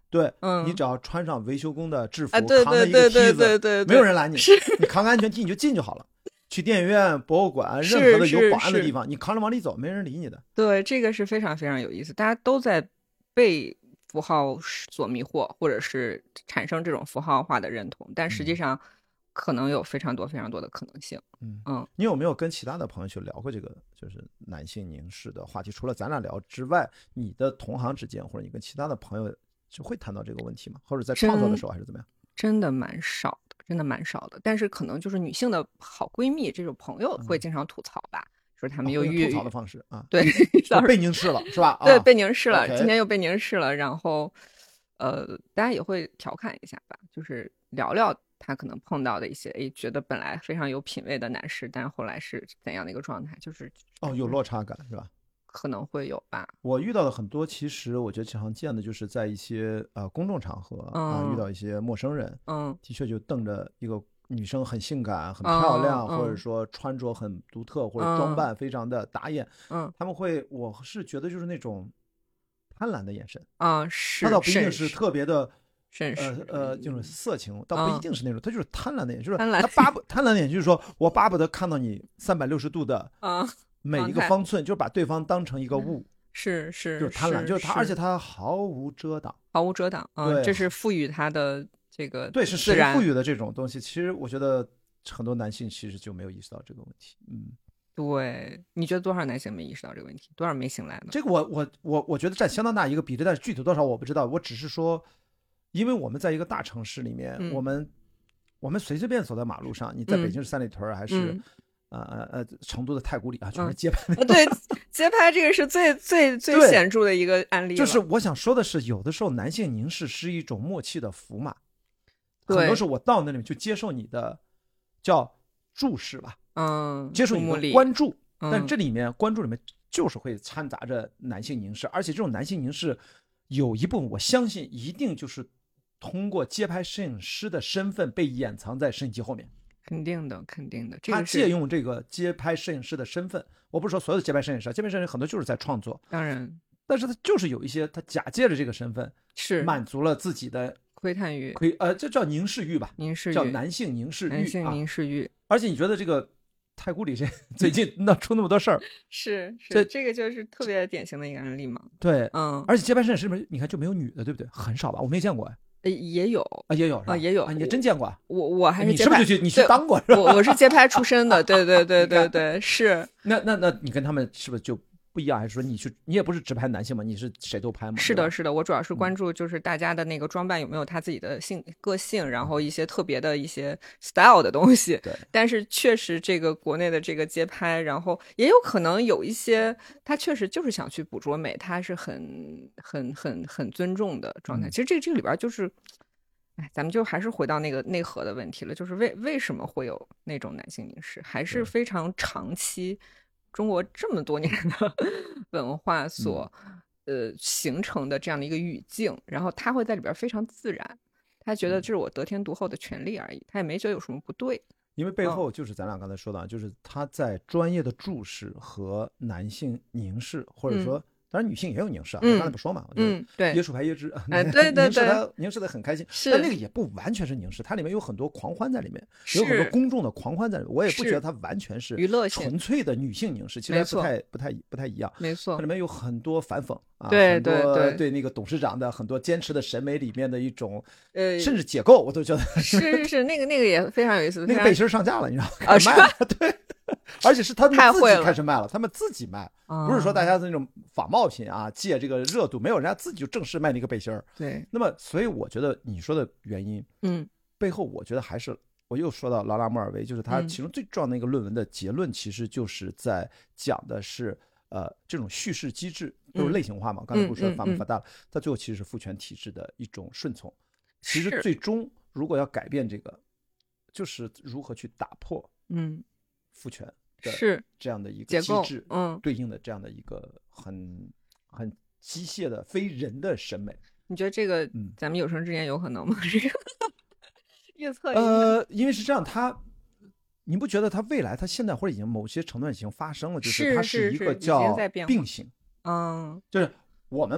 对， 嗯， 你只要穿上维修工的制服， 啊、对扛着一个梯子， 对对对对对， 没有人拦你， 是你扛个安全梯你就进就好了。去电影院、博物馆，任何的有保安的地方，你扛着往里走，没人理你的。 对，这个是非常非常有意思，大家都在被符号所迷惑，或者是产生这种符号化的认同，但实际上可能有非常多非常多的可能性。 嗯嗯， 你有没有跟其他的朋友去聊过这个就是男性凝视的话题？除了咱俩聊之外，你的同行之间或者你跟其他的朋友就会谈到这个问题吗？或者在创作的时候还是怎么样？ 真的蛮少的，真的蛮少的。但是可能就是女性的好闺蜜这种朋友会经常吐槽吧，嗯、说他们又遇、 哦、吐槽的方式啊， 对， 被凝视了是吧？ 对， 啊、 被凝视了， okay. 今天又被凝视了。然后，呃，大家也会调侃一下吧，就是聊聊他可能碰到的一些，哎，觉得本来非常有品位的男士，但是后来是怎样的一个状态？就是、 就是、哦，有落差感是吧？ 可能会有吧。 我遇到的很多，其实我觉得常见的就是在一些呃公众场合啊、 嗯呃，遇到一些陌生人， 嗯， 的确就瞪着一个女生很性感、很漂亮， 嗯、 或者说穿着很独特，或者装扮非常的打眼， 嗯， 他们会，我是觉得就是那种贪婪的眼神啊、嗯，是， 他倒不一定是特别的。 绅士， 呃呃，这种色情倒不一定是那种，他、嗯、就是贪婪的眼，就是贪婪他巴不贪婪的眼，就是说我巴不得看到你三百六十度的啊每一个方寸，就是把对方当成一个物， 是是， 就是贪婪， 是就是他，而且他毫无遮挡， 毫无遮挡，嗯，这是赋予他的这个对，是谁赋予的这种东西？其实我觉得很多男性其实就没有意识到这个问题，嗯。 对，你觉得多少男性没意识到这个问题？多少没醒来呢？ 这个我我我我觉得占相当大一个比例，但是具体多少我不知道。我只是说，因为我们在一个大城市里面， 嗯、 我们我们随随便走在马路上，你在北京是三里屯还是、 嗯、 呃呃呃成都的太古里啊，全是街拍、 嗯。对，街拍这个是最最最显著的一个案例。 就是我想说的是，有的时候男性凝视是一种默契的符码，很多时候我到那里面就接受你的叫注视吧。 嗯， 接受你的关注， 嗯、 但这里面关注里面就是会掺杂着男性凝视，而且这种男性凝视有一部分我相信一定就是通过街拍摄影师的身份被掩藏在摄影机后面， 肯定的，肯定的，这个他借用这个街拍摄影师的身份，我不是说所有的街拍摄影师，街拍摄影师很多就是在创作， 当然， 但是他就是有一些他假借着这个身份是满足了自己的窥探欲， 窥呃这叫凝视欲吧， 凝视欲叫男性凝视欲， 男性凝视欲、 啊，而且你觉得这个。太古里这最近闹出那么多事儿， 是是，这这个就是特别典型的一个案例嘛。 对， 嗯， 而且街拍摄影师里面你看就没有女的，对不对？很少吧，我没见过哎。 也有啊，也有啊，也有啊，你真见过？ 我我还是你是不是去你去当过？ 我我是街拍出身的，对对对对对，是。 那那那你跟他们是不是就不一样？还是说你去你也不是只拍男性嘛？你是谁都拍吗？ 是的，是的，我主要是关注就是大家的那个装扮有没有他自己的性个性，然后一些特别的一些 style 的东西。 对。 但是确实这个国内的这个街拍，然后也有可能有一些他确实就是想去捕捉美，他是很很很很尊重的状态。 嗯、 其实这这个里边就是。哎，咱们就还是回到那个内核的问题了，就是为为什么会有那种男性凝视，还是非常长期中国这么多年的文化所、嗯、呃形成的这样的一个语境，然后他会在里边非常自然，他觉得这是我得天独厚的权利而已，他也没觉得有什么不对。 因为背后就是咱俩刚才说的，嗯、就是他在专业的注视和男性凝视，或者说。嗯当然，女性也有凝视啊， 嗯、 我刚才不说嘛， 嗯，对， 椰树牌椰汁， 哎，对对对， 凝视他凝视的很开心， 是， 但那个也不完全是凝视，它里面有很多狂欢在里面，有很多公众的狂欢在里面，我也不觉得它完全是娱乐纯粹的女性凝视，其实不太不太不太一样， 没错， 它里面有很多反讽啊， 对对对， 对那个董事长的很多坚持的审美里面的一种， 呃， 甚至解构，我都觉得是是是，那个那个也非常有意思， 那个背心上架了，你知道吗？ 啊，是吧？对。而且是他们自己开始卖了， 了，他们自己卖，不是说大家的那种仿冒品啊，借这个热度，没有，人家自己就正式卖那个背心儿。 对， 那么所以我觉得你说的原因， 嗯， 背后我觉得还是我又说到劳拉·莫尔维，就是他其中最重要的一个论文的结论，其实就是在讲的是呃这种叙事机制都是类型化嘛， 嗯、 刚才不是说法姆法大了，它最后其实是父权体制的一种顺从。其实最终如果要改变这个，就是如何去打破嗯父权。 是这样的一个机制， 嗯， 对应的这样的一个很很机械的非人的审美。 你觉得这个， 嗯， 咱们有生之年有可能吗？这个预测一下。 呃，因为是这样，他，你不觉得他未来，他现在或者已经某些程度已经发生了，就是它是一个叫并行， 嗯， 就是我们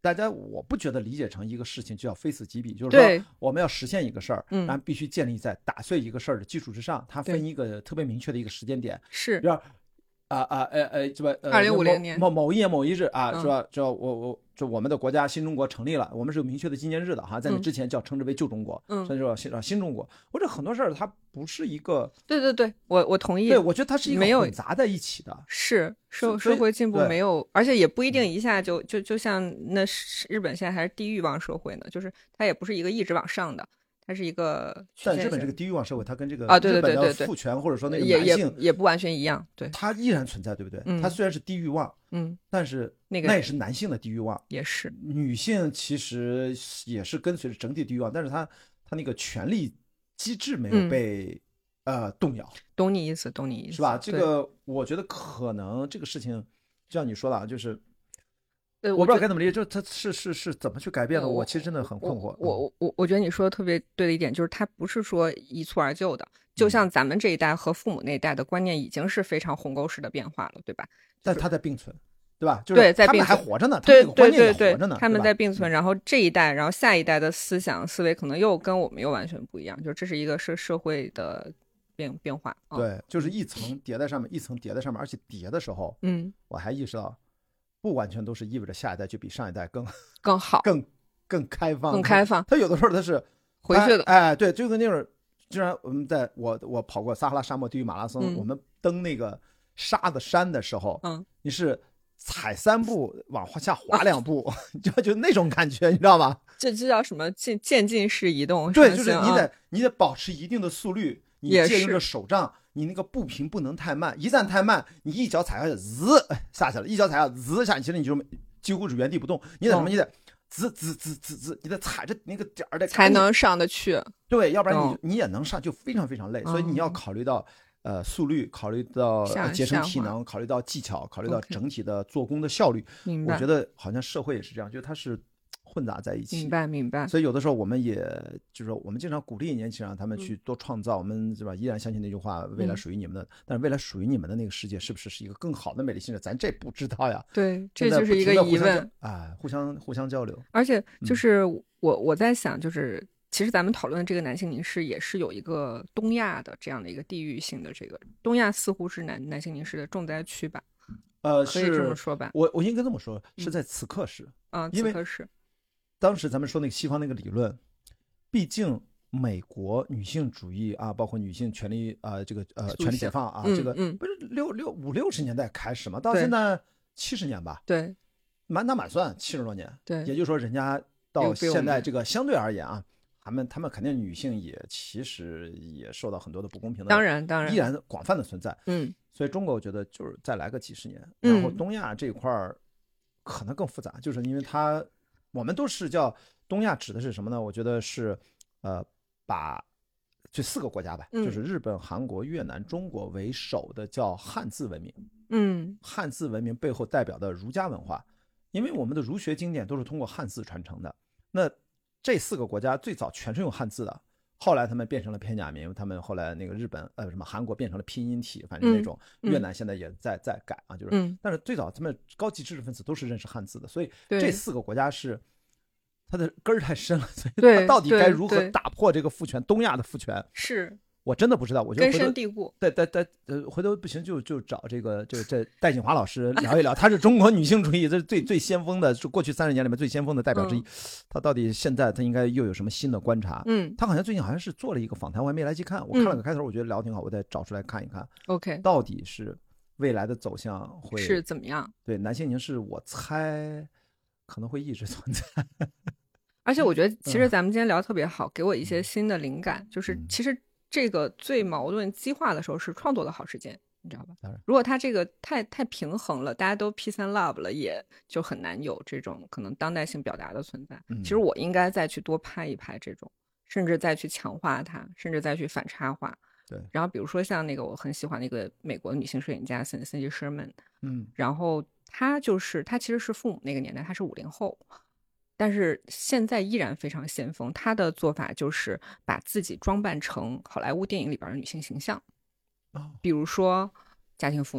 大家我不觉得理解成一个事情就要非此即彼，就是说我们要实现一个事儿，然后必须建立在打碎一个事儿的基础之上，它分一个特别明确的一个时间点， 是， 比如啊啊呃呃，是吧？ 二零五零年某某一年某一日啊，是吧？这我我就我们的国家新中国成立了，我们是有明确的纪念日的哈，在那之前叫称之为旧中国， 嗯， 甚至叫新新中国。或者很多事儿它不是一个， 对对对，我我同意。 对，我觉得它是一个混杂在一起的， 是社社会进步没有，而且也不一定一下就就就像那日本现在还是低欲望社会呢，就是它也不是一个一直往上的。它是一个， 但日本这个低欲望社会，它跟这个啊，对对对对对父权或者说那个男性也也不完全一样，对， 它依然存在，对不对？ 嗯、 它虽然是低欲望， 嗯， 但是那个那也是男性的低欲望， 也是女性其实也是跟随着整体低欲望，但是它它那个权力机制没有被、嗯、呃动摇。 懂你意思，懂你意思， 是吧？这个我觉得可能这个事情，就像你说的啊，就是。 对， 我不知道该怎么理解，就它是是是怎么去改变的？我其实真的很困惑。 我我我我觉得你说的特别对的一点就是，它不是说一蹴而就的。就像咱们这一代和父母那一代的观念已经是非常鸿沟式的变化了，对吧？ 但它在并存，对吧？ 对， 在并存，他们还活着呢， 对对对对对，他们在并存。然后这一代，然后下一代的思想思维可能又跟我们又完全不一样，就这是一个社社会的变变化。 嗯、对，就是一层叠在上面，一层叠在上面，而且叠的时候， 嗯， 我还意识到。不完全都是意味着下一代就比上一代更更好、 更更开放、 更开放。 他有的时候他是回去的， 哎，哎对，就跟那会儿，既然我们在我我跑过撒哈拉沙漠地狱马拉松、 嗯， 我们登那个沙子山的时候， 嗯， 你是踩三步往下滑两步，啊、就就那种感觉，你知道吗？ 这这叫什么渐渐进式移动？ 对，就是你得、 嗯、 你得保持一定的速率，你借用着手杖。你那个步频不能太慢，一旦太慢，你一脚踩下去，滋下去了；一脚踩下，滋下去，其实你就几乎是原地不动。你得什么？你得滋滋滋滋滋，你得踩着那个点儿的才能上得去。 对，要不然你、嗯、你也能上，就非常非常累。 嗯、 所以你要考虑到呃速率，考虑到节省体能，考虑到技巧，考虑到整体的做工的效率。 明白。我觉得好像社会也是这样，就是它是。混杂在一起， 明白明白。 所以有的时候我们也就是说，我们经常鼓励年轻人让他们去多创造，嗯、我们是吧？依然相信那句话，未来属于你们的。嗯、但是未来属于你们的那个世界，是不是是一个更好的美丽新世界？咱这不知道呀。 对，这就是一个疑问。 哎，互相互相交流。 而且就是我、嗯、我在想，就是其实咱们讨论的这个男性凝视也是有一个东亚的这样的一个地域性的，这个东亚似乎是男男性凝视的重灾区吧？ 呃， 可以这么说吧。 我我应该这么说，是在此刻是啊， 因为此刻是。 当时咱们说那个西方那个理论，毕竟美国女性主义啊，包括女性权利啊、呃，这个呃权利解放啊， 嗯、 这个嗯不是六六五六十年代开始嘛，到现在七十年吧， 对， 满打满算七十多年， 对， 也就是说人家到现在这个相对而言啊，他们他们肯定女性也其实也受到很多的不公平的， 当然当然依然广泛的存在， 嗯， 所以中国我觉得就是再来个几十年，然后东亚这一块儿可能更复杂，就是因为它。我们都是叫东亚，指的是什么呢？我觉得是，呃，把这四个国家吧， 嗯、 就是日本、韩国、越南、中国为首的叫汉字文明。 嗯， 汉字文明背后代表的儒家文化，因为我们的儒学经典都是通过汉字传承的。那这四个国家最早全是用汉字的，后来他们变成了片假名，他们后来那个日本呃什么韩国变成了拼音体，反正那种、 嗯、 越南现在也在在改啊，就是、 嗯， 但是最早他们高级知识分子都是认识汉字的，所以这四个国家是它的根儿太深了，所以它到底该如何打破这个父权，东亚的父权是。 我真的不知道，我觉得根深蒂固。 对对对，呃，回头不行就就找这个这个这戴锦华老师聊一聊，他是中国女性主义这是最最先锋的，是过去三十年里面最先锋的代表之一。嗯、他到底现在他应该又有什么新的观察？ 嗯， 他好像最近好像是做了一个访谈，我还没来及看，我看了个开头，我觉得聊挺好，我再找出来看一看。 OK， 到底是未来的走向会是怎么样？ 对，男性凝视，我猜可能会一直存在。 而且我觉得，其实咱们今天聊得特别好，嗯、给我一些新的灵感，就是其实。这个最矛盾激化的时候是创作的好时间，你知道吧？如果它这个太太平衡了，大家都 peace and love 了，也就很难有这种可能当代性表达的存在。 嗯、 其实我应该再去多拍一拍这种，甚至再去强化它，甚至再去反差化。 对。 然后比如说像那个我很喜欢那个美国女性摄影家 Cindy Sherman， 嗯， 然后她就是她其实是父母那个年代，她是五零后。但是现在依然非常先锋，他的做法就是把自己装扮成好莱坞电影里边的女性形象， 哦、 比如说家庭妇女，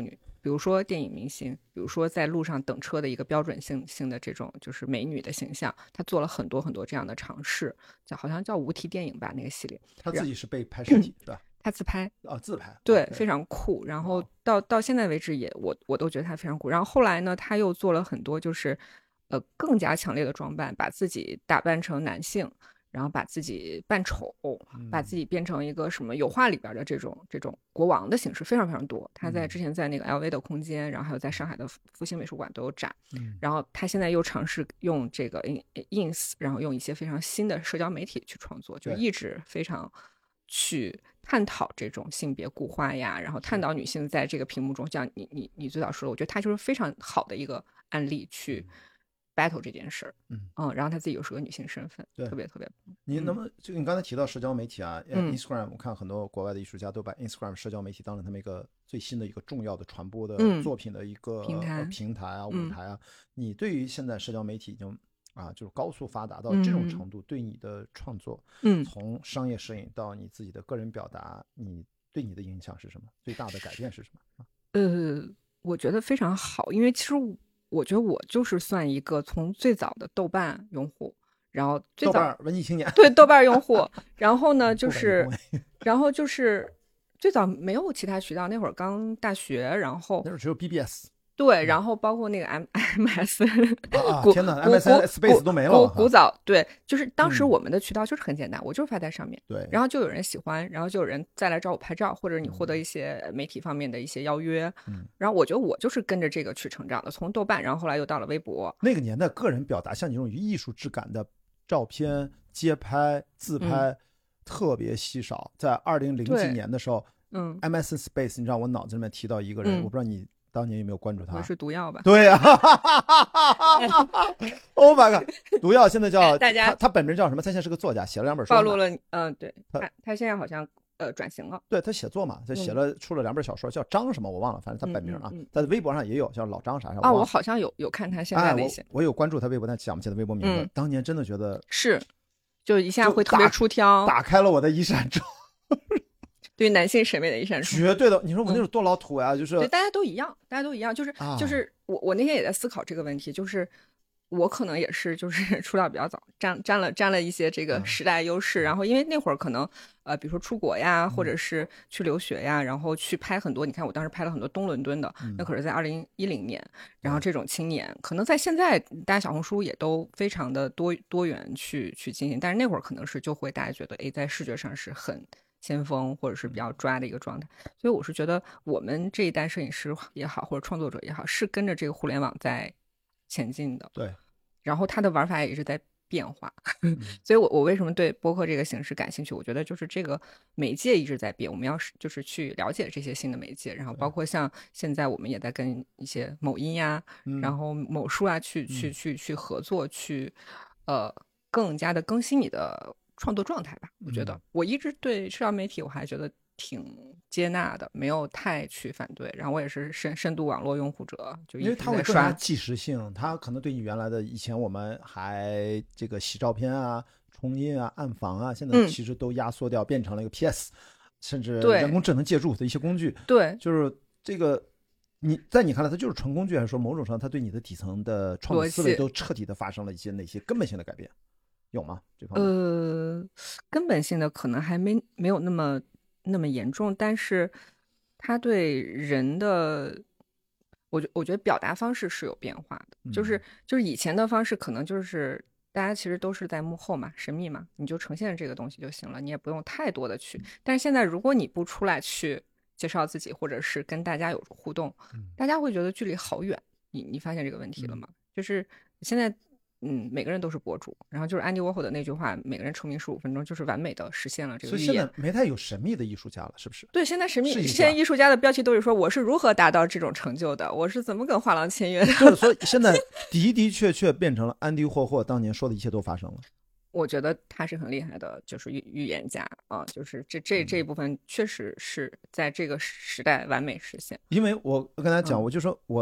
比如说电影明星，比如说在路上等车的一个标准性性的这种就是美女的形象，他做了很多很多这样的尝试，叫好像叫无题电影吧，那个系列。 他自己是被拍尸体、嗯、是吧？ 他自拍啊、哦，自拍， 对， okay. 非常酷。然后到到现在为止也，我我都觉得他非常酷。然后后来呢，他又做了很多就是呃更加强烈的装扮，把自己打扮成男性，然后把自己扮丑，把自己变成一个什么油画里边的这种这种国王的形式，非常非常多。他在之前在那个 L V 的空间，然后还有在上海的复兴美术馆都有展。 嗯， 然后他现在又尝试用这个 ins， 然后用一些非常新的社交媒体去创作，就一直非常去探讨这种性别固化呀，然后探讨女性在这个屏幕中，像你你你最早说的，我觉得他就是非常好的一个案例去 battle 这件事儿。 嗯嗯，然后他自己又是个女性身份， 对， 特别特别。 你能不能就你刚才提到社交媒体啊、 嗯、 ，Instagram， 我看很多国外的艺术家都把 Instagram 社交媒体当成他们一个最新的一个重要的传播的作品的一个、 嗯、平台、 呃、平台啊、舞台啊。 嗯、 你对于现在社交媒体已经啊，就是高速发达到这种程度，对你的创作， 嗯， 从商业摄影到你自己的个人表达，你对你的影响是什么？最大的改变是什么？ 呃，我觉得非常好，因为其实我觉得我就是算一个从最早的豆瓣用户，然后最早豆瓣文艺青年， 对豆瓣用户，然后呢就是，然后就是最早没有其他渠道，那会儿刚大学，然后那会儿只有 B B S。 对，然后包括那个 M M S， 啊，天哪 ，M S N Space 都没了。 古古早，对，就是当时我们的渠道就是很简单，嗯、我就是发在上面， 对， 然后就有人喜欢，然后就有人再来找我拍照，或者你获得一些媒体方面的一些邀约， 嗯， 然后我觉得我就是跟着这个去成长的，从豆瓣，然后后来又到了微博。 那个年代，个人表达像你这种艺术质感的照片、街拍、自拍、嗯、特别稀少。在二零零几年的时候， 嗯 ，M S N Space， 你让我脑子里面提到一个人，嗯、我不知道你当年有没有关注他？ 我是毒药吧？ 对呀、啊、，Oh my god！ 毒药现在叫大家， 他他本名叫什么？他现在是个作家，写了两本书。 暴露了，嗯、呃，对他他现在好像呃转型了。 对他写作嘛，他写了、嗯、出了两本小说，叫张什么我忘了，反正他本名啊，嗯嗯嗯、在微博上也有，叫老张啥啥。 啊，我好像有有看他现在的一些、 哎我，我有关注他微博，但想不起来微博名字。嗯、当年真的觉得是，就一下会特别出挑， 打, 打开了我的一扇窗。 对男性审美的一扇窗， 绝对的。你说我那种多老土呀、啊嗯，就是对大家都一样，大家都一样，就是、啊、就是我我那天也在思考这个问题，就是我可能也是就是出道比较早，占占了占了一些这个时代优势，嗯、然后因为那会儿可能呃比如说出国呀，或者是去留学呀，然后去拍很多，你看我当时拍了很多东伦敦的， 嗯、 那可是在二零一零年，然后这种青年可能在现在大家小红书也都非常的多多元去去进行，但是那会儿可能是就会大家觉得哎在视觉上是很先锋或者是比较抓的一个状态，所以我是觉得我们这一代摄影师也好，或者创作者也好，是跟着这个互联网在前进的。 对， 然后它的玩法也一直在变化， 嗯、 所以我我为什么对播客这个形式感兴趣？我觉得就是这个媒介一直在变，我们要就是去了解这些新的媒介，然后包括像现在我们也在跟一些某音呀， 嗯、 然后某书啊去、嗯、去去去合作，去呃更加的更新你的创作状态吧。我觉得、嗯、我一直对社交媒体我还觉得挺接纳的，没有太去反对。然后我也是深深度网络用户者，就一直在刷，因为它会更加即时性，它可能对你原来的以前我们还这个洗照片啊、冲印啊、暗房啊，现在其实都压缩掉，嗯、变成了一个 P S， 甚至人工智能介入的一些工具。 对， 就是这个。你在你看来，它就是纯工具，还是说某种程度它对你的底层的创作思维都彻底的发生了一些哪些根本性的改变？有吗？这方面？ 呃，根本性的可能还没没有那么那么严重，但是它对人的，我觉我觉得表达方式是有变化的， 嗯、 就是就是以前的方式可能就是大家其实都是在幕后嘛，神秘嘛，你就呈现这个东西就行了，你也不用太多的去。但是现在如果你不出来去介绍自己，或者是跟大家有互动， 嗯、 大家会觉得距离好远。你你发现这个问题了吗？嗯、就是现在。嗯，每个人都是博主，然后就是安迪沃霍的那句话，每个人成名十五分钟，就是完美的实现了这个预言。 所以现在没太有神秘的艺术家了，是不是？ 对，现在神秘，现在艺术家的标题都是说我是如何达到这种成就的，我是怎么跟画廊签约的。 就是说，现在的的确确变成了安迪霍霍当年说的一切都发生了。 我觉得他是很厉害的，就是预预言家啊，就是这这这一部分确实是在这个时代完美实现。 因为我跟他讲，我就说我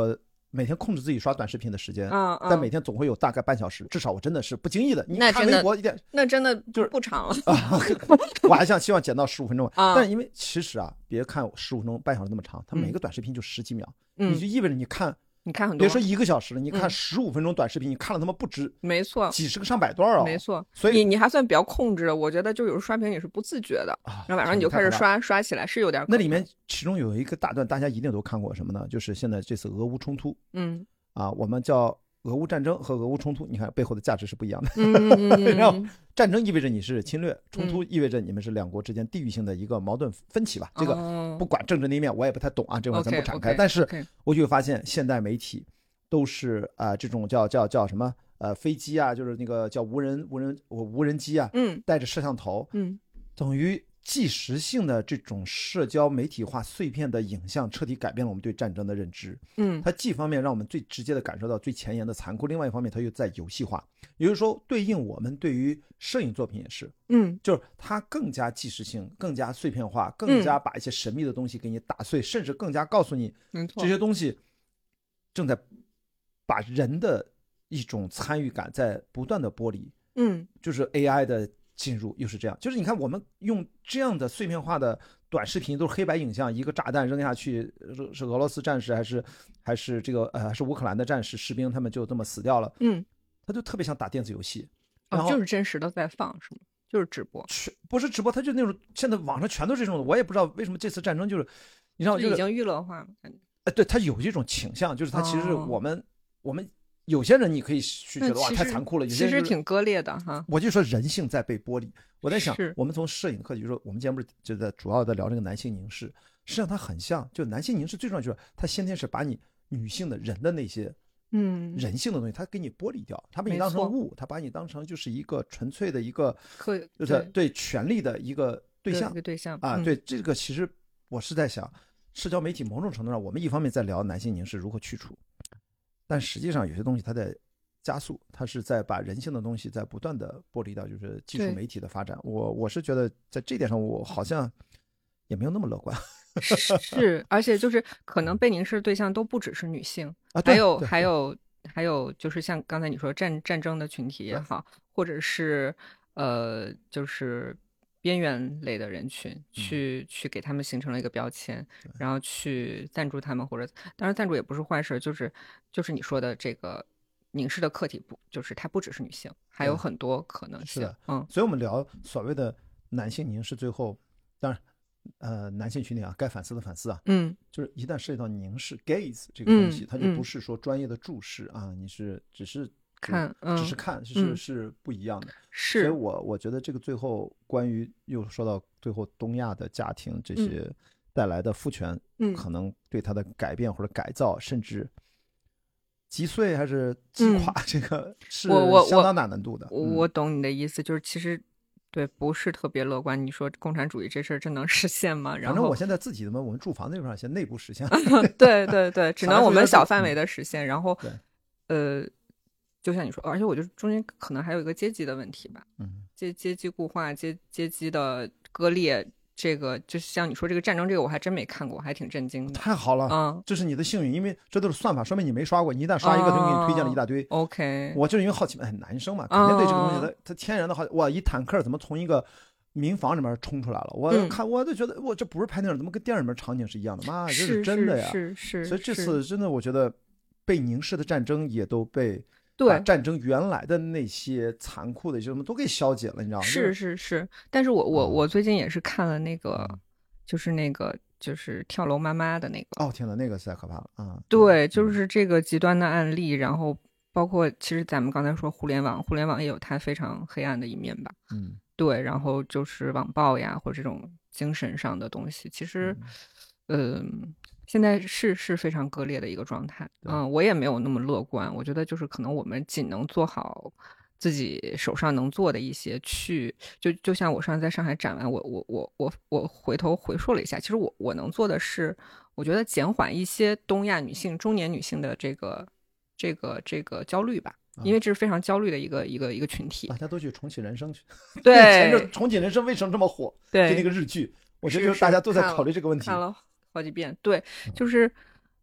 每天控制自己刷短视频的时间， 嗯嗯、 但每天总会有大概半小时，至少我真的是不经意的，你看微博一点， 那真的就是不长了。 啊、我还想希望减到十五分钟， 啊、 但是因为其实啊，别看十五分钟半小时那么长，它每个短视频就十几秒， 嗯、 你就意味着你看。 你看很多， 别说一个小时了，你看十五分钟短视频，嗯、你看了他妈不止， 没错， 几十个上百段啊、哦， 没错。 所以你你还算比较控制，我觉得就有时候刷屏也是不自觉的， 啊、 然后晚上你就开始刷刷起来，是有点。 那里面其中有一个大段，大家一定都看过什么呢？就是现在这次俄乌冲突， 嗯， 啊，我们叫俄乌战争和俄乌冲突，你看背后的价值是不一样的。 嗯、 然后战争意味着你是侵略，冲突意味着你们是两国之间地域性的一个矛盾分歧吧。 嗯、 这个不管政治那一面，我也不太懂啊，这块咱不展开。 okay, okay, 但是 okay. 我就会发现，现代媒体都是啊、呃，这种叫叫叫什么呃飞机啊，就是那个叫无人无人无人机啊， 嗯， 带着摄像头， 嗯， 等于即时性的这种社交媒体化碎片的影像，彻底改变了我们对战争的认知。 嗯， 它既方面让我们最直接的感受到最前沿的残酷，另外一方面它又在游戏化，也就是说对应我们对于摄影作品也是， 嗯， 就是它更加即时性，更加碎片化，更加把一些神秘的东西给你打碎，嗯、甚至更加告诉你这些东西正在把人的一种参与感在不断的剥离。 嗯， 就是 A I 的进入又是这样，就是你看我们用这样的碎片化的短视频，都是黑白影像，一个炸弹扔下去，是俄罗斯战士还是还是这个呃还是乌克兰的战士士兵，他们就这么死掉了。 嗯， 他就特别像打电子游戏， 然后、哦、就是真实的在放是吗？就是直播？ 不是直播，他就那种现在网上全都是这种的，我也不知道为什么这次战争就是你知道、就是、 已经娱乐化了，感觉。 哎，对，他有这种倾向，就是他其实我们、哦、我们。有些人你可以去觉得哇太残酷了，有些人、就是、 其实挺割裂的哈。 我就说人性在被剥离。我在想，我们从摄影课，就是说我们今天不是就在主要的聊这个男性凝视，实际上它很像，就男性凝视最重要就是它先天是把你女性的人的那些嗯人性的东西，它给你剥离掉，它把你当成物，它把你当成就是一个纯粹的一个就是对权力的一个对象， 一个对象啊、 嗯， 对这个其实我是在想，社交媒体某种程度上，我们一方面在聊男性凝视如何去除。但实际上有些东西它在加速，它是在把人性的东西在不断的剥离掉，就是技术媒体的发展。我我是觉得在这点上我好像也没有那么乐观。 是，而且就是可能被凝视的对象都不只是女性， 啊、 还有还有还有就是像刚才你说战战争的群体也好，或者是呃就是边缘类的人群，去、嗯、去给他们形成了一个标签，然后去赞助他们，或者当然赞助也不是坏事，就是就是你说的这个凝视的客体不就是它不只是女性，还有很多可能性。 是的， 嗯， 所以我们聊所谓的男性凝视，最后当然呃男性群体啊该反思的反思啊， 嗯， 就是一旦涉及到凝视 gaze 这个东西、 嗯、 它就不是说专业的注视啊、嗯，你是只是看，嗯， 只是看，是、嗯、是不一样的。 是， 所以我我觉得这个最后关于又说到最后东亚的家庭这些带来的父权， 嗯， 可能对它的改变或者改造，甚至击碎还是击垮， 嗯、 这个是我相当大难度的。 我我,、嗯、我懂你的意思，就是其实对不是特别乐观。你说共产主义这事儿真能实现吗？然后反正我现在自己的我们住房那块先内部实现。 对对对，只能我们小范围的实现。然后对， 呃。就像你说，而且我觉得中间可能还有一个阶级的问题吧， 嗯， 阶阶级固化、阶阶级的割裂，这个就像你说这个战争，这个我还真没看过，还挺震惊的。 太好了， 嗯， 这是你的幸运，因为这都是算法，说明你没刷过，你一旦刷一个，他就给你推荐了一大堆。 哦、OK， 我就是因为好奇，哎，男生嘛，肯定对这个东西，他、哦、他天然的好，哇，一坦克怎么从一个民房里面冲出来了？我看、嗯、我就觉得，我这不是拍电影，怎么跟电影里面场景是一样的？妈，这是真的呀！ 是 是, 是， 所以这次真的，我觉得被凝视的战争也都被。 对战争原来的那些残酷的什么都给消解了，你知道吗？ 是是是，但是我我我最近也是看了那个，嗯、就是那个就是跳楼妈妈的那个。 哦天哪，那个实在可怕了啊！ 对，就是这个极端的案例，然后包括其实咱们刚才说互联网，互联网也有它非常黑暗的一面吧。 嗯， 对，然后就是网暴呀，或者这种精神上的东西，其实，嗯。呃现在是是非常割裂的一个状态，嗯，我也没有那么乐观。我觉得就是可能我们仅能做好自己手上能做的一些去，就就像我上次在上海展完，我我我我我回头回溯了一下，其实我我能做的是，我觉得减缓一些东亚女性、中年女性的这个这个这个焦虑吧，因为这是非常焦虑的一个一个一个群体。 大家都去重启人生去， 对， 前阵重启人生为什么这么火？ 对， 就那个日剧，我觉得大家都在考虑这个问题。 看了好几遍，对，就是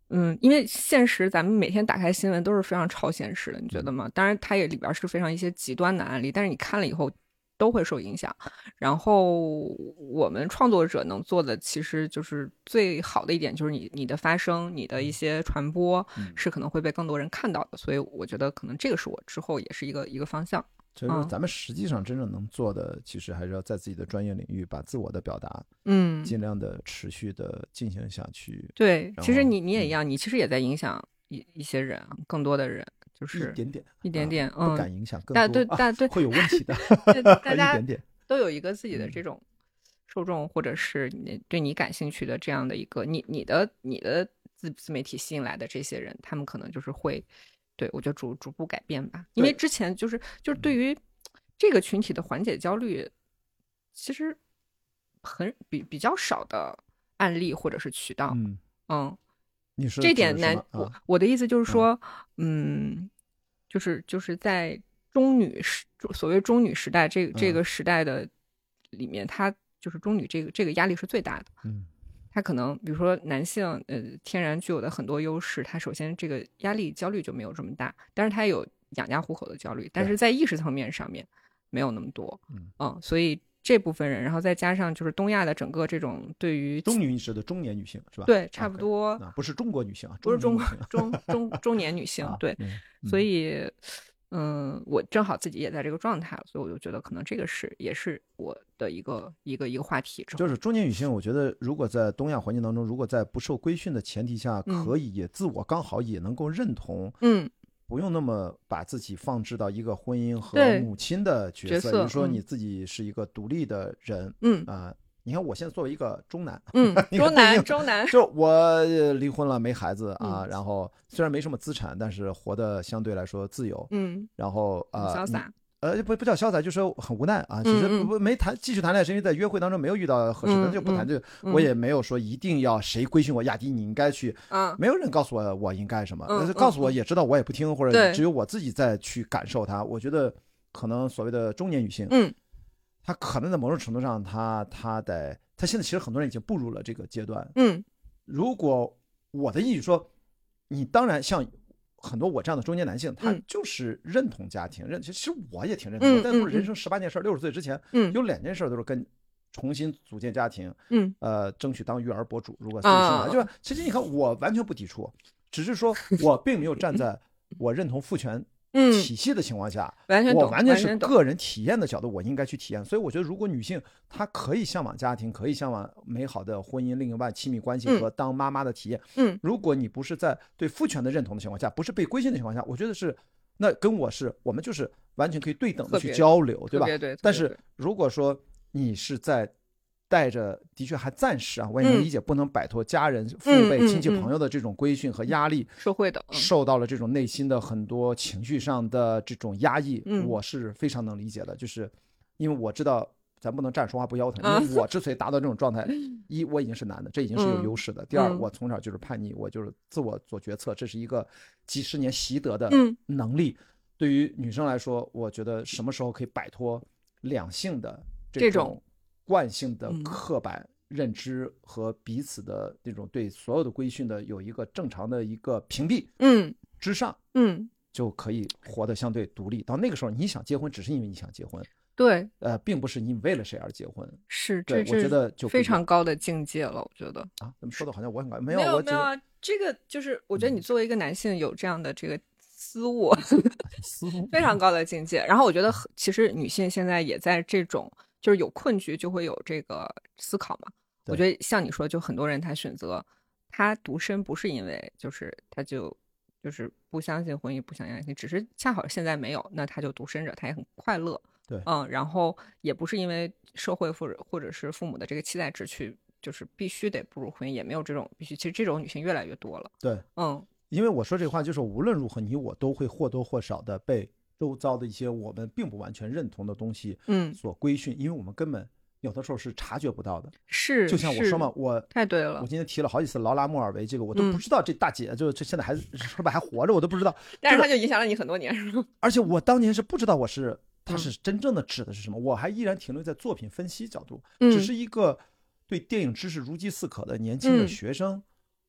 嗯，因为现实咱们每天打开新闻都是非常超现实的，你觉得吗？当然它也里边是非常一些极端的案例，但是你看了以后都会受影响。然后我们创作者能做的其实就是最好的一点，就是你你的发声，你的一些传播是可能会被更多人看到的，所以我觉得可能这个是我之后也是一个一个方向。 其实咱们实际上真正能做的，其实还是要在自己的专业领域把自我的表达， 嗯， 尽量的持续的进行下去。 对，其实你你也一样，嗯、你其实也在影响一一些人，更多的人，就是一点点， 一点点， 啊、 嗯， 不敢影响更多， 但对但对、 啊、会有问题的， 大家一点点都有一个自己的这种受众，或者是你对你感兴趣的这样的一个你你的你的自自媒体吸引来的这些人，他们可能就是会，对我觉得逐逐步改变吧，因为之前就是就是对于这个群体的缓解焦虑，其实很比比较少的案例或者是渠道， 嗯嗯， 你说这点难， 啊、 我我的意思就是说，嗯，嗯就是就是在中女时所谓中女时代这这个时代的里面，它就是中女这个这个压力是最大的， 嗯。 他可能比如说男性呃天然具有的很多优势，他首先这个压力焦虑就没有这么大，但是他有养家糊口的焦虑，但是在意识层面上面没有那么多， 嗯嗯，所以这部分人，然后再加上就是东亚的整个这种对于中女意识的中年女性是吧？ 对，差不多， 啊、不是中国女性啊， 不是中国中中中年女性，对， 嗯嗯、 所以。嗯，我正好自己也在这个状态，所以我就觉得可能这个是也是我的一个一个一个话题。 就是中年女性，我觉得如果在东亚环境当中，如果在不受规训的前提下， 嗯、 可以也自我刚好也能够认同， 嗯， 不用那么把自己放置到一个婚姻和母亲的角色，也就是说你自己是一个独立的人， 嗯啊。呃你看，我现在作为一个中男， 嗯，中男，中男， 就我离婚了，没孩子啊， 嗯、 然后虽然没什么资产，但是活得相对来说自由， 嗯， 然后呃， 潇洒， 呃，不不叫潇洒，就是很无奈啊。其实不没谈继续谈恋爱，是因为在约会当中没有遇到合适的， 嗯、 就不谈这个。 嗯、 我也没有说一定要谁规训我，雅迪你应该去， 嗯， 没有人告诉我我应该什么， 嗯、 告诉我也知道我也不听，或者对只有我自己再去感受它。我觉得可能所谓的中年女性， 嗯， 她可能在某种程度上，她她得。他现在其实很多人已经步入了这个阶段， 嗯， 如果我的意思说，你当然像很多我这样的中年男性，他就是认同家庭，认其实我也挺认同的，但是人生十八件事，六十岁之前， 嗯， 有两件事都是跟重新组建家庭， 嗯， 呃，争取当育儿博主，如果自己生来，就是其实你看我完全不抵触，只是说我并没有站在我认同父权。体系的情况下， 完全我完全是个人体验的角度，我应该去体验。所以我觉得，如果女性她可以向往家庭，可以向往美好的婚姻、另外亲密关系和当妈妈的体验， 嗯， 如果你不是在对父权的认同的情况下，不是被规训的情况下，我觉得是那跟我是我们就是完全可以对等的去交流，对吧？ 对对。 但是如果说你是在带着的确还暂时啊，我也能理解，不能摆脱家人、父辈、亲戚朋友的这种规训和压力， 社会的受到了这种内心的很多情绪上的这种压抑， 嗯、 我是非常能理解的。就是因为我知道，咱不能站说话不腰疼，因为我之所以达到这种状态，一我已经是男的，这已经是有优势的；第二，我从小就是叛逆，我就是自我做决策，这是一个几十年习得的能力。对于女生来说，我觉得什么时候可以摆脱两性的这种惯性的刻板认知和彼此的这种对所有的规训的有一个正常的一个屏蔽， 嗯， 之上， 嗯， 就可以活得相对独立。到那个时候，你想结婚，只是因为你想结婚， 对， 呃，并不是你为了谁而结婚。 是， 对，我觉得就非常高的境界了。我觉得啊，怎么说的好像我很高？ 没有，我没有啊。这个就是，我觉得你作为一个男性有这样的这个思悟， 思悟非常高的境界。然后我觉得，其实女性现在也在这种。就是有困局就会有这个思考嘛，我觉得像你说，就很多人他选择他独身，不是因为就是他就就是不相信婚姻，不相信爱情，只是恰好现在没有，那他就独身着，他也很快乐。 对， 嗯，然后也不是因为社会或者或者是父母的这个期待值去，就是必须得步入婚姻，也没有这种必须。其实这种女性越来越多了。 对， 嗯， 因为我说这话就是无论如何，你我都会或多或少的被周遭的一些我们并不完全认同的东西， 嗯， 所规训，因为我们根本有的时候是察觉不到的。 是， 就像我说嘛，我太对了， 我今天提了好几次劳拉·莫尔维，这个我都不知道，这大姐就这现在还是吧还活着，我都不知道。 但是她就影响了你很多年，是吗？ 而且我当年是不知道我是她是真正的指的是什么，我还依然停留在作品分析角度，只是一个对电影知识如饥似渴的年轻的学生。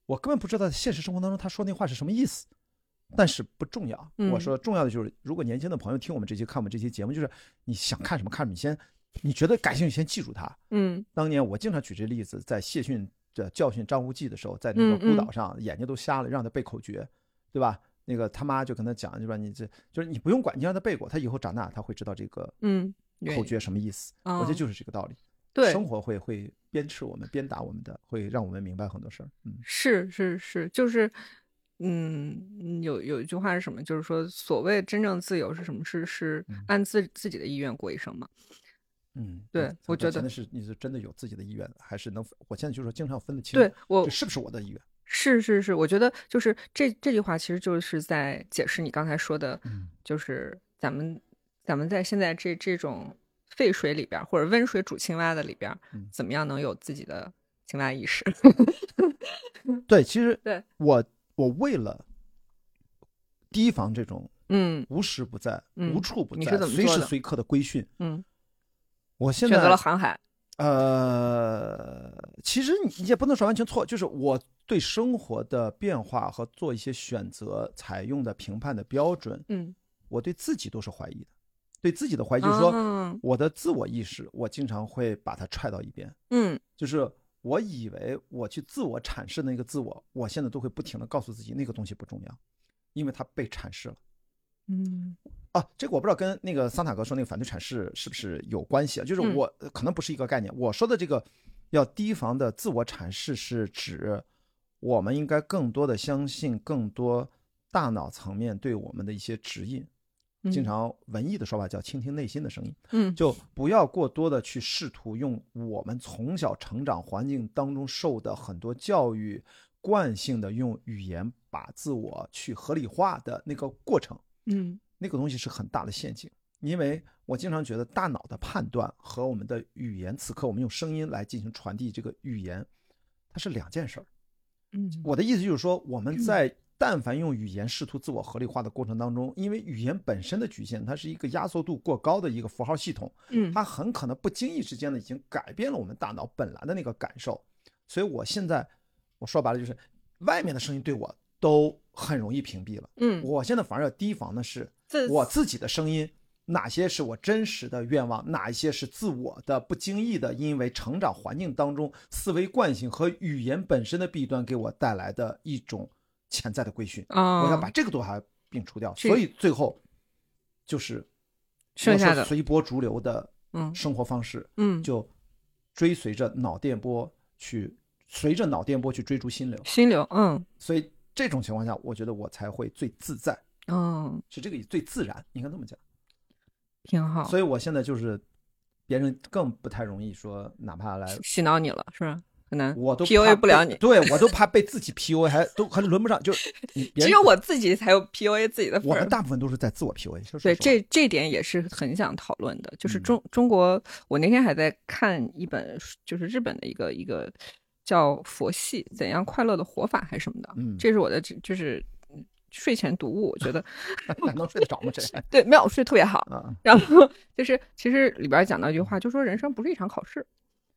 我根本不知道现实生活当中他说那话是什么意思，但是不重要。 嗯、 我说重要的就是，如果年轻的朋友听我们这期看我们这期节目，就是你想看什么看什么，你先你觉得感兴趣先记住它。 嗯， 当年我经常举这例子，在谢逊的教训张无忌的时候，在那个孤岛上、嗯嗯、眼睛都瞎了，让他背口诀，对吧？那个他妈就跟他讲，对吧？你这就是你不用管，你让他背过，他以后长大他会知道这个嗯口诀什么意思。 嗯、 我觉得就是这个道理。 对， 生活会会鞭笞我们，鞭打我们的，会让我们明白很多事儿。嗯， 是是是，就是，嗯，有有一句话是什么？就是说，所谓真正自由是什么？是是按自自己的意愿过一生嘛？ 嗯， 对，我觉得真的是你是真的有自己的意愿，还是能？我现在就是说，经常分得清， 对我这是不是我的意愿？ 是是是，我觉得就是这这句话其实就是在解释你刚才说的， 嗯、 就是咱们咱们在现在这这种沸水里边或者温水煮青蛙的里边， 嗯、 怎么样能有自己的青蛙意识？ 对，其实对我我为了提防这种嗯无时不在、 嗯、 无处不在、 你是怎么随时随刻的规训， 嗯， 我现在选择了航海。 呃，其实你也不能说完全错，就是我对生活的变化和做一些选择采用的评判的标准， 嗯， 我对自己都是怀疑的。对自己的怀疑就是说，嗯、我的自我意识，我经常会把它踹到一边。 嗯， 就是我以为我去自我阐释那个自我，我现在都会不停的告诉自己那个东西不重要，因为它被阐释了。 嗯， 啊，这个我不知道跟那个桑塔格说那个反对阐释是不是有关系啊？就是我、嗯、可能不是一个概念。我说的这个要提防的自我阐释，是指我们应该更多的相信更多大脑层面对我们的一些指引。 嗯、 经常文艺的说法叫倾听内心的声音。 嗯， 就不要过多的去试图用我们从小成长环境当中受的很多教育惯性的用语言把自我去合理化的那个过程。 嗯， 那个东西是很大的陷阱，因为我经常觉得大脑的判断和我们的语言，此刻我们用声音来进行传递这个语言，它是两件事儿。 嗯， 我的意思就是说，我们在但凡用语言试图自我合理化的过程当中，因为语言本身的局限，它是一个压缩度过高的一个符号系统， 嗯， 它很可能不经意之间的已经改变了我们大脑本来的那个感受。所以我现在我说白了就是外面的声音对我都很容易屏蔽了。 嗯， 我现在反而要提防的是我自己的声音，哪些是我真实的愿望，哪一些是自我的不经意的，因为成长环境当中思维惯性和语言本身的弊端给我带来的一种潜在的规训。 哦、 我要把这个都还并除掉。所以最后就是剩下的随波逐流的生活方式， 嗯， 就追随着脑电波去随着脑电波去追逐心流， 心流，嗯， 所以这种情况下，我觉得我才会最自在， 嗯， 是这个最自然，应该这么讲， 挺好。 所以我现在就是别人更不太容易说，哪怕来洗脑你了，是吧？很难， 我都 P U A 不了你， 对我都怕被自己 P U A， 还都还轮不上，就是只有我自己才有 P U A 自己的份。 我们大部分都是在自我 P U A。 对，这这点也是很想讨论的，就是中、嗯、中国，我那天还在看一本，就是日本的一个一个叫《佛系怎样快乐的活法》还是什么的， 嗯， 这是我的就是睡前读物，我觉得能睡得着吗？这对，没有睡特别好。 啊、 然后就是其实里边讲到一句话，就说人生不是一场考试。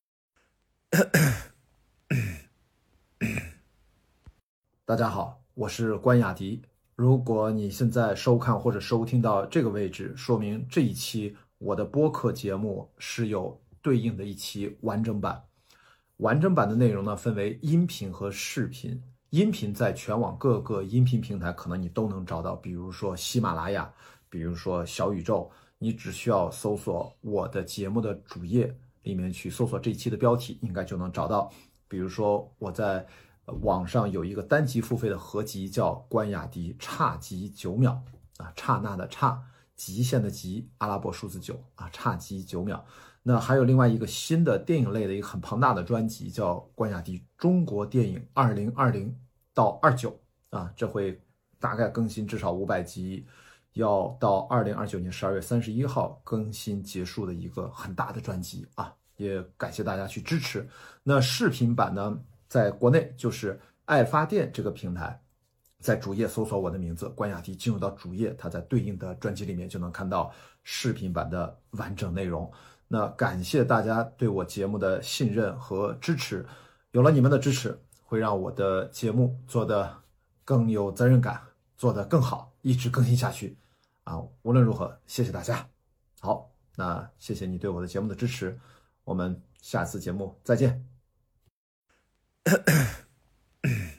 大家好，我是关雅迪。如果你现在收看或者收听到这个位置，说明这一期我的播客节目是有对应的一期完整版。完整版的内容呢，分为音频和视频。音频在全网各个音频平台可能你都能找到，比如说喜马拉雅，比如说小宇宙，你只需要搜索我的节目的主页里面去搜索这一期的标题，应该就能找到。比如说我在网上有一个单集付费的合集，叫关雅迪侘寂九秒啊，刹那的刹，极限的极，阿拉伯数字九啊，侘寂九秒。那还有另外一个新的电影类的一个很庞大的专辑，叫关雅迪中国电影二零二零到二九啊，这会大概更新至少五百集，要到二零二九年十二月三十一号更新结束的一个很大的专辑啊，也感谢大家去支持。那视频版呢，在国内就是爱发电这个平台，在主页搜索我的名字关雅迪，进入到主页，它在对应的专辑里面就能看到视频版的完整内容。那感谢大家对我节目的信任和支持，有了你们的支持， 会让我的节目做得更有责任感，做得更好，一直更新下去啊！无论如何，谢谢大家。好，那谢谢你对我的节目的支持，我们下次节目再见。